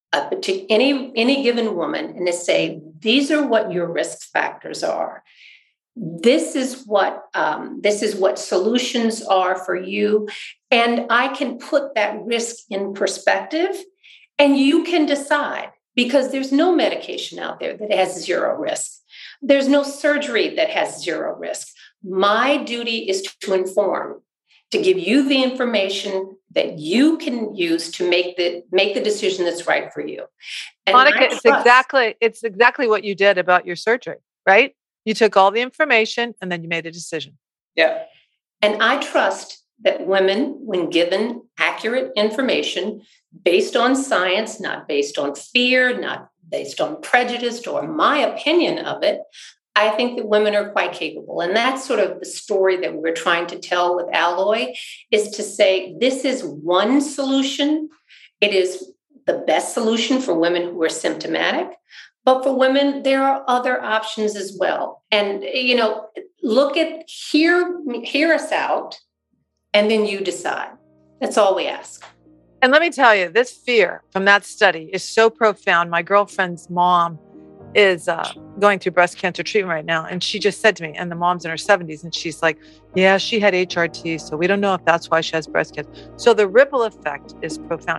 any given woman and to say, these are what your risk factors are. This is what solutions are for you. And I can put that risk in perspective, and you can decide, because there's no medication out there that has zero risk. There's no surgery that has zero risk. My duty is to inform, to give you the information that you can use to make the decision that's right for you. And Monica, it's exactly what you did about your surgery, right? You took all the information and then you made a decision. Yeah. And I trust that women, when given accurate information based on science, not based on fear, not based on prejudice or my opinion of it, I think that women are quite capable. And that's sort of the story that we're trying to tell with Alloy, is to say this is one solution. It is the best solution for women who are symptomatic. But for women, there are other options as well. And, hear us out, and then you decide. That's all we ask. And let me tell you, this fear from that study is so profound. My girlfriend's mom is going through breast cancer treatment right now. And she just said to me, and the mom's in her 70s, and she's like, yeah, she had HRT, so we don't know if that's why she has breast cancer. So the ripple effect is profound.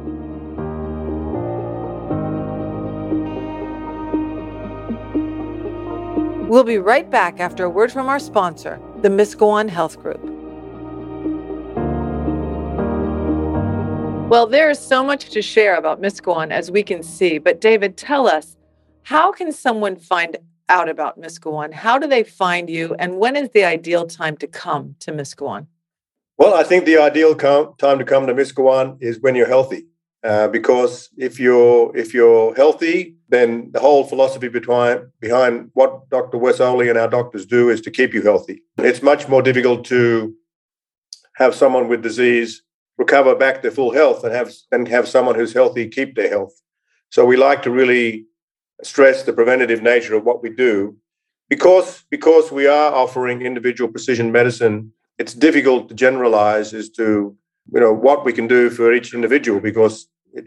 We'll be right back after a word from our sponsor, the Miss Go On Health Group. Well, there is so much to share about Miscowan, as we can see. But David, tell us, how can someone find out about Miscowan? How do they find you? And when is the ideal time to come to Miscowan? Well, I think the ideal time to come to Miscowan is when you're healthy, because if you're healthy, then the whole philosophy behind what Dr. Wes-Oli and our doctors do is to keep you healthy. It's much more difficult to have someone with disease recover back to full health and have someone who's healthy keep their health. So we like to really stress the preventative nature of what we do. Because we are offering individual precision medicine, it's difficult to generalize as to what we can do for each individual, because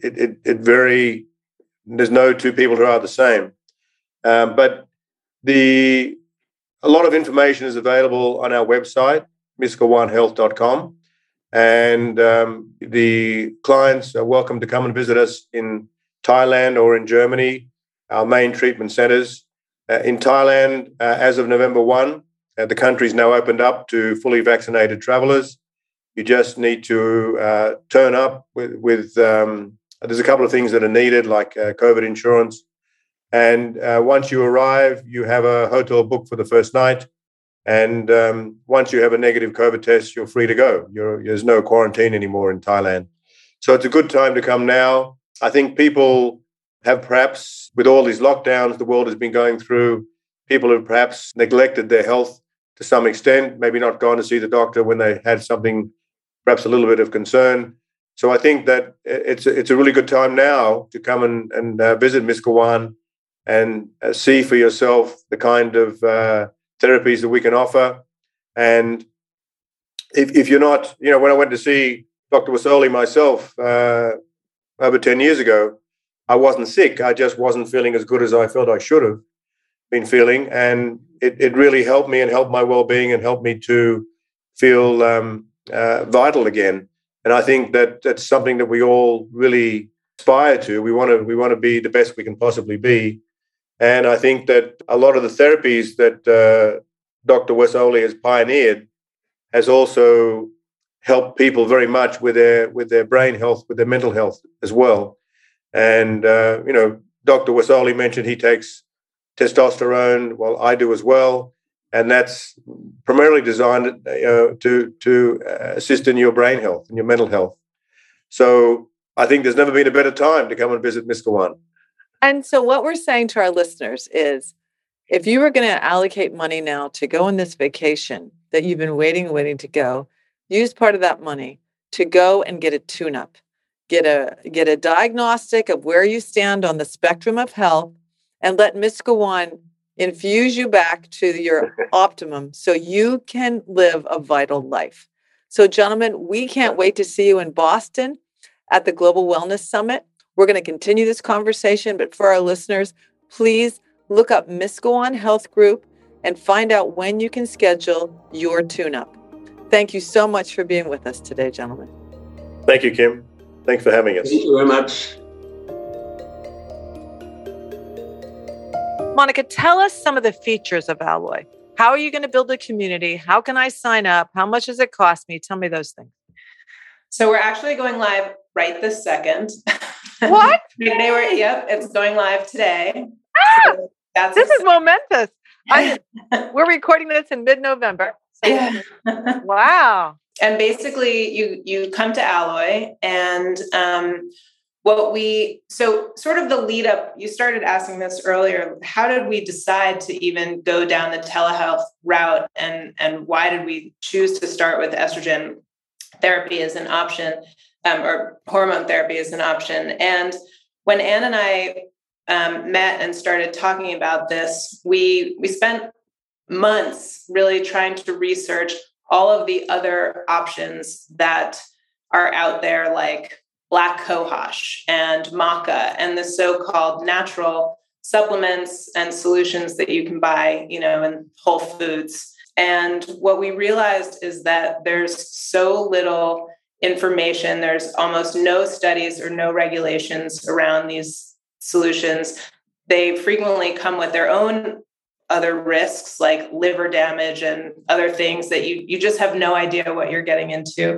there's no two people who are the same. But a lot of information is available on our website, miscowanhealth.com. And the clients are welcome to come and visit us in Thailand or in Germany, our main treatment centers. In Thailand, as of November 1, the country's now opened up to fully vaccinated travelers. You just need to turn up with there's a couple of things that are needed, like COVID insurance. And once you arrive, you have a hotel booked for the first night. And once you have a negative COVID test, you're free to go. There's no quarantine anymore in Thailand. So it's a good time to come now. I think people have perhaps, with all these lockdowns the world has been going through, people have perhaps neglected their health to some extent, maybe not gone to see the doctor when they had something, perhaps a little bit of concern. So I think that it's a really good time now to come and visit Miscowan and see for yourself the kind of therapies that we can offer. And if you're not, when I went to see Dr. Wes-Oli myself over 10 years ago, I wasn't sick. I just wasn't feeling as good as I felt I should have been feeling. And it really helped me and helped my well-being and helped me to feel vital again. And I think that that's something that we all really aspire to. We want to be the best we can possibly be. And I think that a lot of the therapies that Dr. Wes-Oli has pioneered has also helped people very much with their brain health, with their mental health as well. And Dr. Wes-Oli mentioned he takes testosterone. Well, I do as well, and that's primarily designed to assist in your brain health and your mental health. So I think there's never been a better time to come and visit Miscowan. And so what we're saying to our listeners is, if you were going to allocate money now to go on this vacation that you've been waiting to go, use part of that money to go and get a tune-up, get a diagnostic of where you stand on the spectrum of health, and let Miscowan infuse you back to your optimum so you can live a vital life. So, gentlemen, we can't wait to see you in Boston at the Global Wellness Summit. We're going to continue this conversation, but for our listeners, please look up Miscowan Health Group and find out when you can schedule your tune-up. Thank you so much for being with us today, gentlemen. Thank you, Kim. Thanks for having us. Thank you very much. Monica, tell us some of the features of Alloy. How are you going to build a community? How can I sign up? How much does it cost me? Tell me those things. So we're actually going live right this second. What? Yep, it's going live today. So this is momentous. We're recording this in mid-November. So yeah. Wow. And basically you come to Alloy, and sort of the lead up, you started asking this earlier, how did we decide to even go down the telehealth route, and why did we choose to start with estrogen therapy as an option, or hormone therapy as an option? And when Anne and I met and started talking about this, we spent months really trying to research all of the other options that are out there, like black cohosh and maca and the so-called natural supplements and solutions that you can buy, in Whole Foods. And what we realized is that there's so little information. There's almost no studies or no regulations around these solutions. They frequently come with their own other risks, like liver damage and other things that you just have no idea what you're getting into.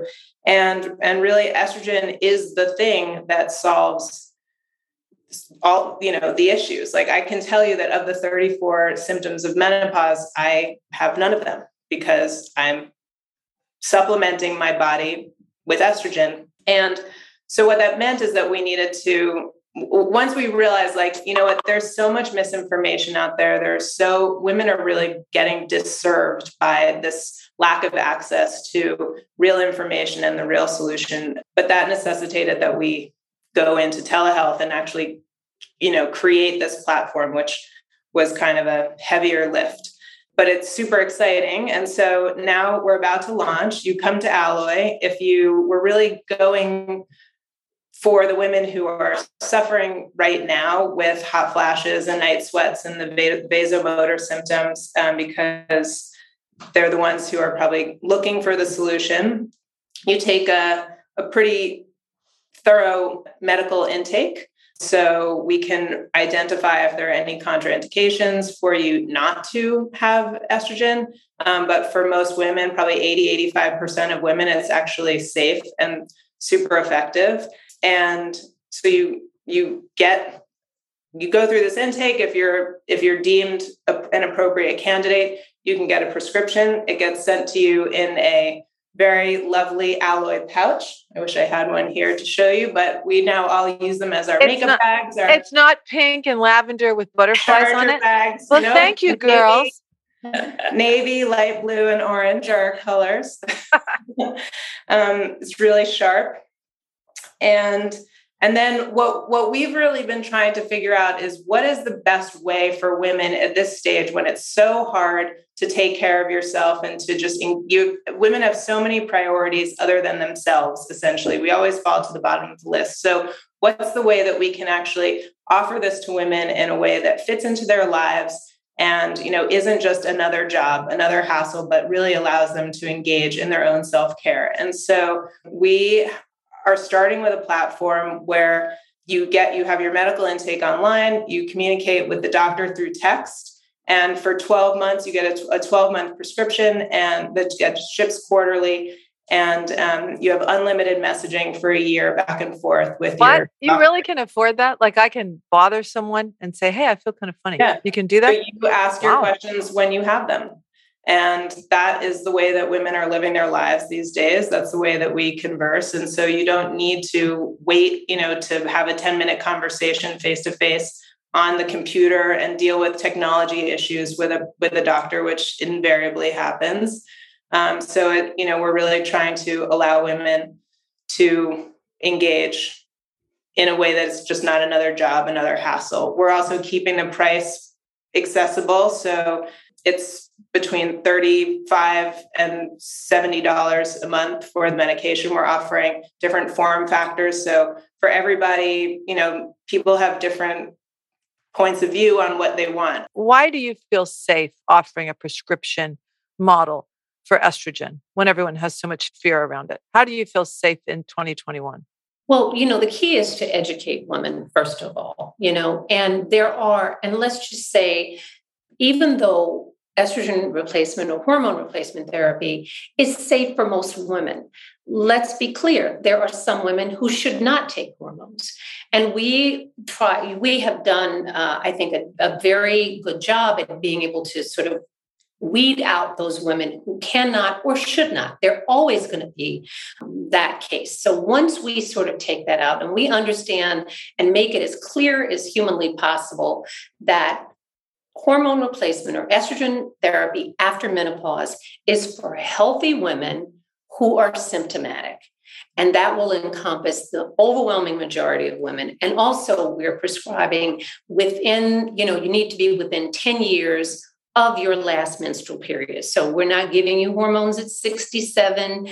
And really estrogen is the thing that solves all, the issues. Like, I can tell you that of the 34 symptoms of menopause, I have none of them because I'm supplementing my body with estrogen. And so what that meant is that we needed to, once we realized, like, there's so much misinformation out there. Women are really getting disserved by this lack of access to real information and the real solution. But that necessitated that we go into telehealth and actually, create this platform, which was kind of a heavier lift. But it's super exciting. And so now we're about to launch. You come to Alloy if you were really going for the women who are suffering right now with hot flashes and night sweats and the vasomotor symptoms, because they're the ones who are probably looking for the solution. You take a pretty thorough medical intake. So we can identify if there are any contraindications for you not to have estrogen. But for most women, probably 85% of women, it's actually safe and super effective. And so you go through this intake. If you're deemed an appropriate candidate, you can get a prescription. It gets sent to you in a very lovely Alloy pouch. I wish I had one here to show you, but we now all use them as our makeup bags. It's not pink and lavender with butterflies on it. Bags, well, thank you, girls. Navy, light blue, and orange are our colors. It's really sharp. And then what we've really been trying to figure out is what is the best way for women at this stage when it's so hard to take care of yourself and to just, women have so many priorities other than themselves, essentially. We always fall to the bottom of the list. So what's the way that we can actually offer this to women in a way that fits into their lives and, isn't just another job, another hassle, but really allows them to engage in their own self-care. And so we are starting with a platform where you have your medical intake online, you communicate with the doctor through text, and for 12 months, you get a 12-month prescription and that ships quarterly, and you have unlimited messaging for a year back and forth with your doctor. You really can afford that? Like, I can bother someone and say, hey, I feel kind of funny. Yeah. You can do that? But you ask your questions when you have them. And that is the way that women are living their lives these days. That's the way that we converse. And so you don't need to wait, to have a 10-minute conversation face-to-face on the computer and deal with technology issues with a doctor, which invariably happens. So we're really trying to allow women to engage in a way that's just not another job, another hassle. We're also keeping the price accessible. So it's between $35 and $70 a month for the medication. We're offering different form factors. So for everybody, people have different points of view on what they want. Why do you feel safe offering a prescription model for estrogen when everyone has so much fear around it? How do you feel safe in 2021? Well, the key is to educate women, first of all, and and let's just say, even though estrogen replacement or hormone replacement therapy is safe for most women, let's be clear, there are some women who should not take hormones. And we have done, I think, a very good job at being able to sort of weed out those women who cannot or should not. They're always going to be that case. So once we sort of take that out and we understand and make it as clear as humanly possible that hormone replacement or estrogen therapy after menopause is for healthy women who are symptomatic. And that will encompass the overwhelming majority of women. And also we're prescribing within, you need to be within 10 years of your last menstrual period. So we're not giving you hormones at 67,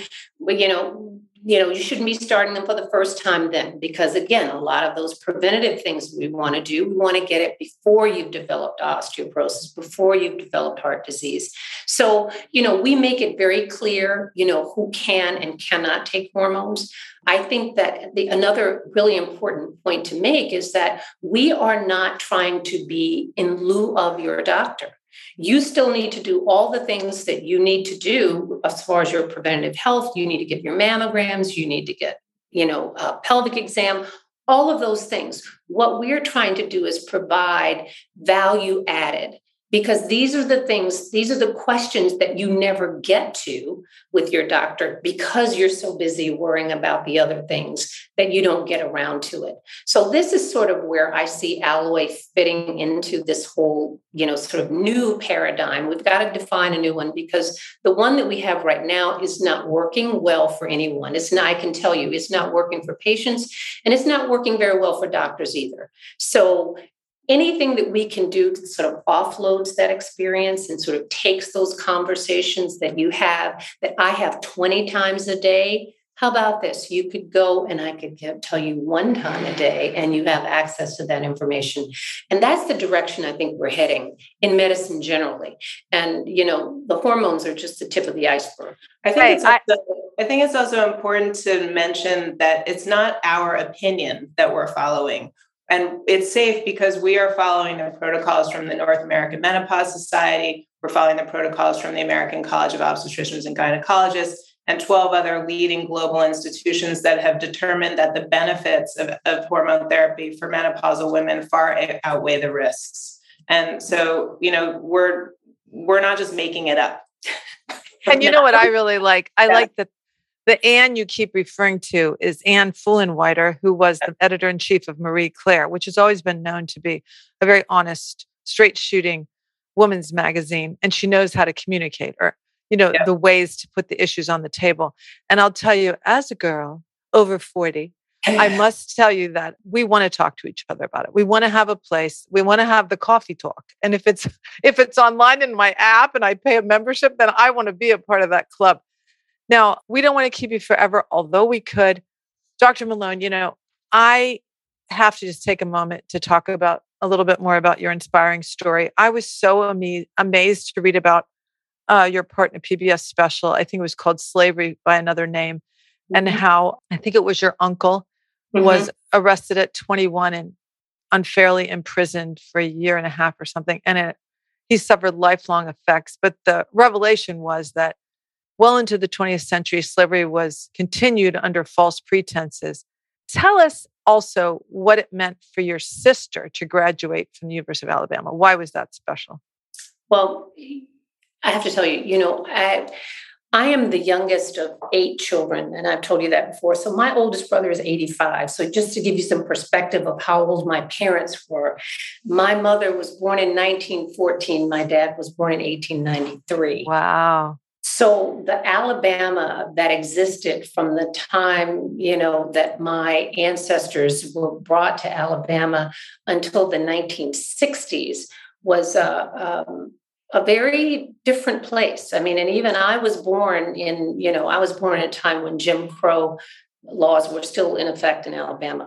you shouldn't be starting them for the first time then, because again, a lot of those preventative things we want to do, we want to get it before you've developed osteoporosis, before you've developed heart disease. So, we make it very clear, who can and cannot take hormones. I think that another really important point to make is that we are not trying to be in lieu of your doctor. You still need to do all the things that you need to do as far as your preventative health. You need to get your mammograms. You need to get, a pelvic exam, all of those things. What we're trying to do is provide value added, because these are the questions that you never get to with your doctor because you're so busy worrying about the other things that you don't get around to it. So this is sort of where I see Alloy fitting into this whole, sort of new paradigm. We've got to define a new one, because the one that we have right now is not working well for anyone. I can tell you, it's not working for patients, and it's not working very well for doctors either. So anything that we can do to sort of offloads that experience and sort of takes those conversations that you have, that I have 20 times a day. How about this? You could go and I could tell you one time a day, and you have access to that information. And that's the direction I think we're heading in medicine generally. And, the hormones are just the tip of the iceberg. I think it's also important to mention that it's not our opinion that we're following. And it's safe because we are following the protocols from the North American Menopause Society. We're following the protocols from the American College of Obstetricians and Gynecologists and 12 other leading global institutions that have determined that the benefits of hormone therapy for menopausal women far outweigh the risks. And so, we're not just making it up. And you know what I really like? I like that. The Anne you keep referring to is Anne Fullenwider, who was the editor-in-chief of Marie Claire, which has always been known to be a very honest, straight-shooting women's magazine. And she knows how to communicate, or, the ways to put the issues on the table. And I'll tell you, as a girl over 40, I must tell you that we want to talk to each other about it. We want to have a place. We want to have the coffee talk. And if it's online in my app and I pay a membership, then I want to be a part of that club. Now, we don't want to keep you forever, although we could. Dr. Malone, I have to just take a moment to talk about a little bit more about your inspiring story. I was so amazed to read about your part in a PBS special. I think it was called Slavery by Another Name, and how I think it was your uncle was arrested at 21 and unfairly imprisoned for a year and a half or something. And he suffered lifelong effects. But the revelation was that well into the 20th century, slavery was continued under false pretenses. Tell us also what it meant for your sister to graduate from the University of Alabama. Why was that special? Well, I have to tell you, I am the youngest of 8 children, and I've told you that before. So my oldest brother is 85. So just to give you some perspective of how old my parents were, my mother was born in 1914. My dad was born in 1893. Wow. So the Alabama that existed from the time, that my ancestors were brought to Alabama until the 1960s was a very different place. I mean, and even I was born in a time when Jim Crow laws were still in effect in Alabama.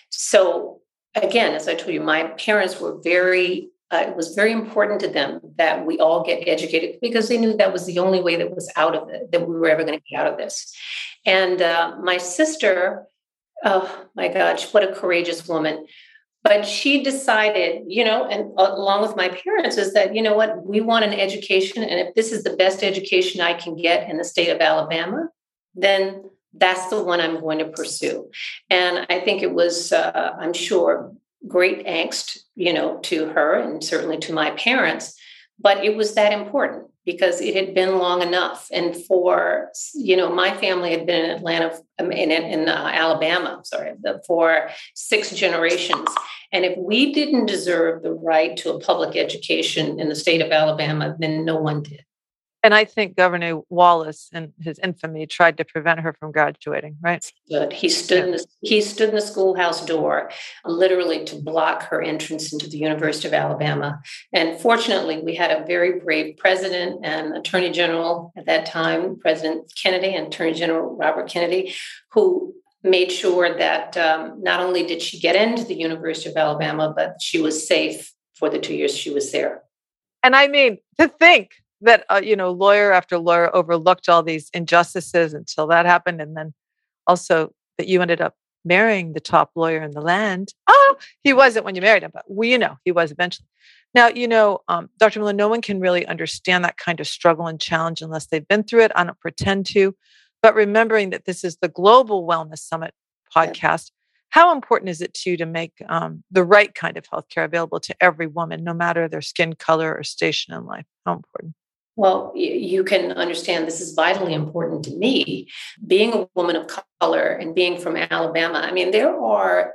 So again, as I told you, my parents were it was very important to them that we all get educated, because they knew that was the only way that was out of it, that we were ever going to get out of this. And my sister, oh my gosh, what a courageous woman. But she decided, and along with my parents, is that, we want an education. And if this is the best education I can get in the state of Alabama, then that's the one I'm going to pursue. And I think it was, I'm sure, great angst, to her and certainly to my parents, but it was that important because it had been long enough. And for, my family had been in Atlanta, in Alabama, for 6 generations. And if we didn't deserve the right to a public education in the state of Alabama, then no one did. And I think Governor Wallace, in his infamy, tried to prevent her from graduating, right? But he stood in the schoolhouse door, literally to block her entrance into the University of Alabama. And fortunately, we had a very brave president and Attorney General at that time, President Kennedy and Attorney General Robert Kennedy, who made sure that not only did she get into the University of Alabama, but she was safe for the 2 years she was there. And I mean, to think that, lawyer after lawyer overlooked all these injustices until that happened. And then also that you ended up marrying the top lawyer in the land. Oh, he wasn't when you married him, but he was eventually. Now, Dr. Malone, no one can really understand that kind of struggle and challenge unless they've been through it. I don't pretend to, but remembering that this is the Global Wellness Summit podcast, how important is it to you to make the right kind of healthcare available to every woman, no matter their skin color or station in life? How important? Well, you can understand this is vitally important to me. Being a woman of color and being from Alabama, I mean, there are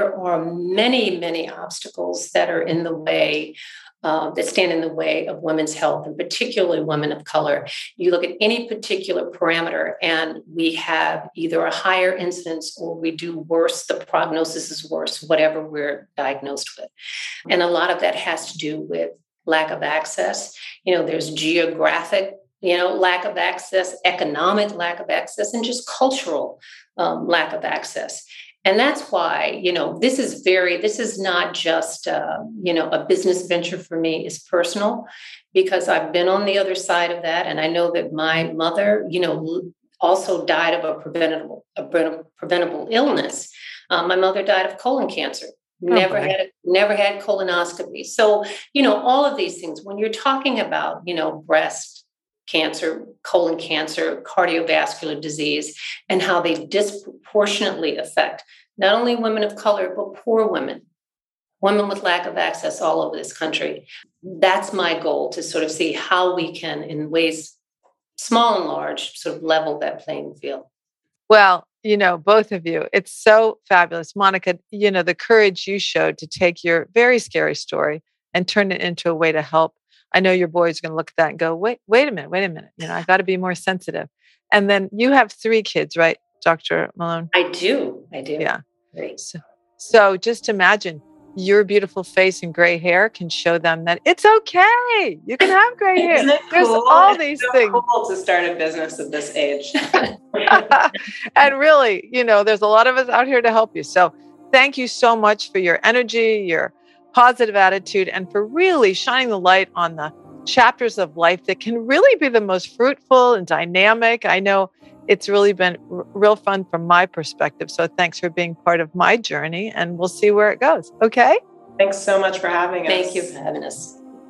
many, many obstacles that are in the way, that stand in the way of women's health, and particularly women of color. You look at any particular parameter, and we have either a higher incidence or we do worse. The prognosis is worse, whatever we're diagnosed with. And a lot of that has to do with lack of access. There's geographic, lack of access, economic lack of access, and just cultural lack of access. And that's why, this is not just, a business venture for me. It's personal, because I've been on the other side of that. And I know that my mother, also died of a preventable illness. My mother died of colon cancer. Never had colonoscopy. So, all of these things, when you're talking about, breast cancer, colon cancer, cardiovascular disease, and how they disproportionately affect not only women of color, but poor women with lack of access all over this country. That's my goal, to sort of see how we can, in ways small and large, sort of level that playing field. Well, both of you, it's so fabulous. Monica, the courage you showed to take your very scary story and turn it into a way to help. I know your boys are going to look at that and go, wait a minute. I got to be more sensitive. And then you have 3 kids, right, Dr. Malone? I do. Yeah. Great. So just imagine your beautiful face and gray hair can show them that it's okay. You can have gray hair. Isn't it There's cool? all It's these so things. Cool to start a business at this age. And really, there's a lot of us out here to help you. So thank you so much for your energy, your positive attitude, and for really shining the light on the chapters of life that can really be the most fruitful and dynamic. I know it's really been real fun from my perspective. So thanks for being part of my journey, and we'll see where it goes. Okay? Thanks so much for having us. Thank you for having us.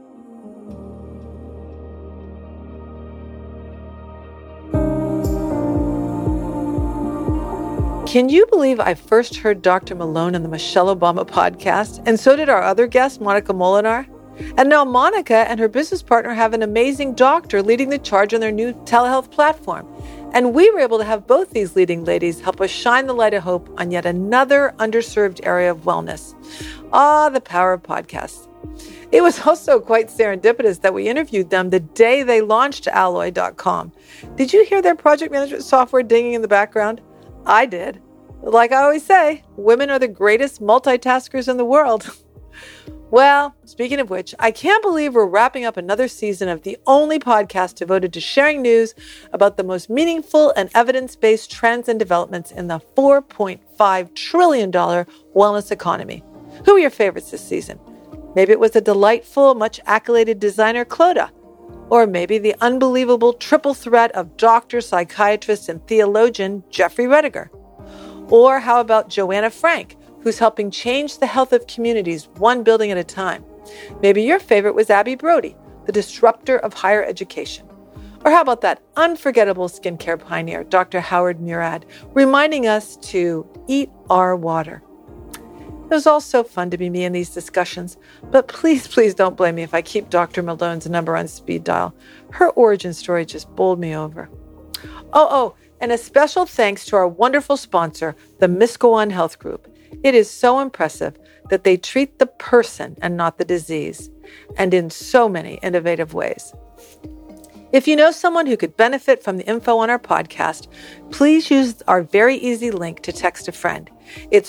Can you believe I first heard Dr. Malone on the Michelle Obama podcast? And so did our other guest, Monica Molinar. And now Monica and her business partner have an amazing doctor leading the charge on their new telehealth platform. And we were able to have both these leading ladies help us shine the light of hope on yet another underserved area of wellness. The power of podcasts. It was also quite serendipitous that we interviewed them the day they launched Alloy.com. Did you hear their project management software dinging in the background? I did. Like I always say, women are the greatest multitaskers in the world. Well, speaking of which, I can't believe we're wrapping up another season of the only podcast devoted to sharing news about the most meaningful and evidence-based trends and developments in the $4.5 trillion wellness economy. Who are your favorites this season? Maybe it was the delightful, much accoladed designer Clodagh. Or maybe the unbelievable triple threat of doctor, psychiatrist, and theologian Jeffrey Rediger. Or how about Joanna Frank, who's helping change the health of communities one building at a time. Maybe your favorite was Abby Brody, the disruptor of higher education. Or how about that unforgettable skincare pioneer, Dr. Howard Murad, reminding us to eat our water. It was all so fun to be me in these discussions, but please don't blame me if I keep Dr. Malone's number on speed dial. Her origin story just bowled me over. And a special thanks to our wonderful sponsor, the Miskowan Health Group. It is so impressive that they treat the person and not the disease, and in so many innovative ways. If you know someone who could benefit from the info on our podcast, please use our very easy link to text a friend. It's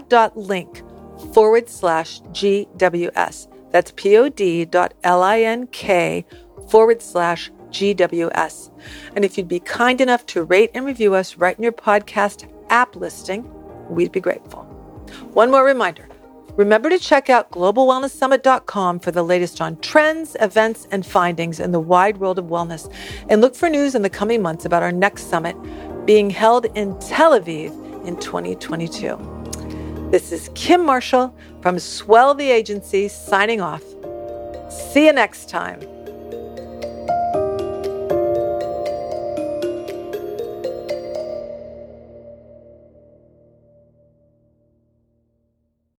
pod.link/GWS. That's pod.link/GWS. And if you'd be kind enough to rate and review us right in your podcast app listing, we'd be grateful. One more reminder. Remember to check out globalwellnesssummit.com for the latest on trends, events, and findings in the wide world of wellness. And look for news in the coming months about our next summit being held in Tel Aviv in 2022. This is Kim Marshall from Swell the Agency signing off. See you next time.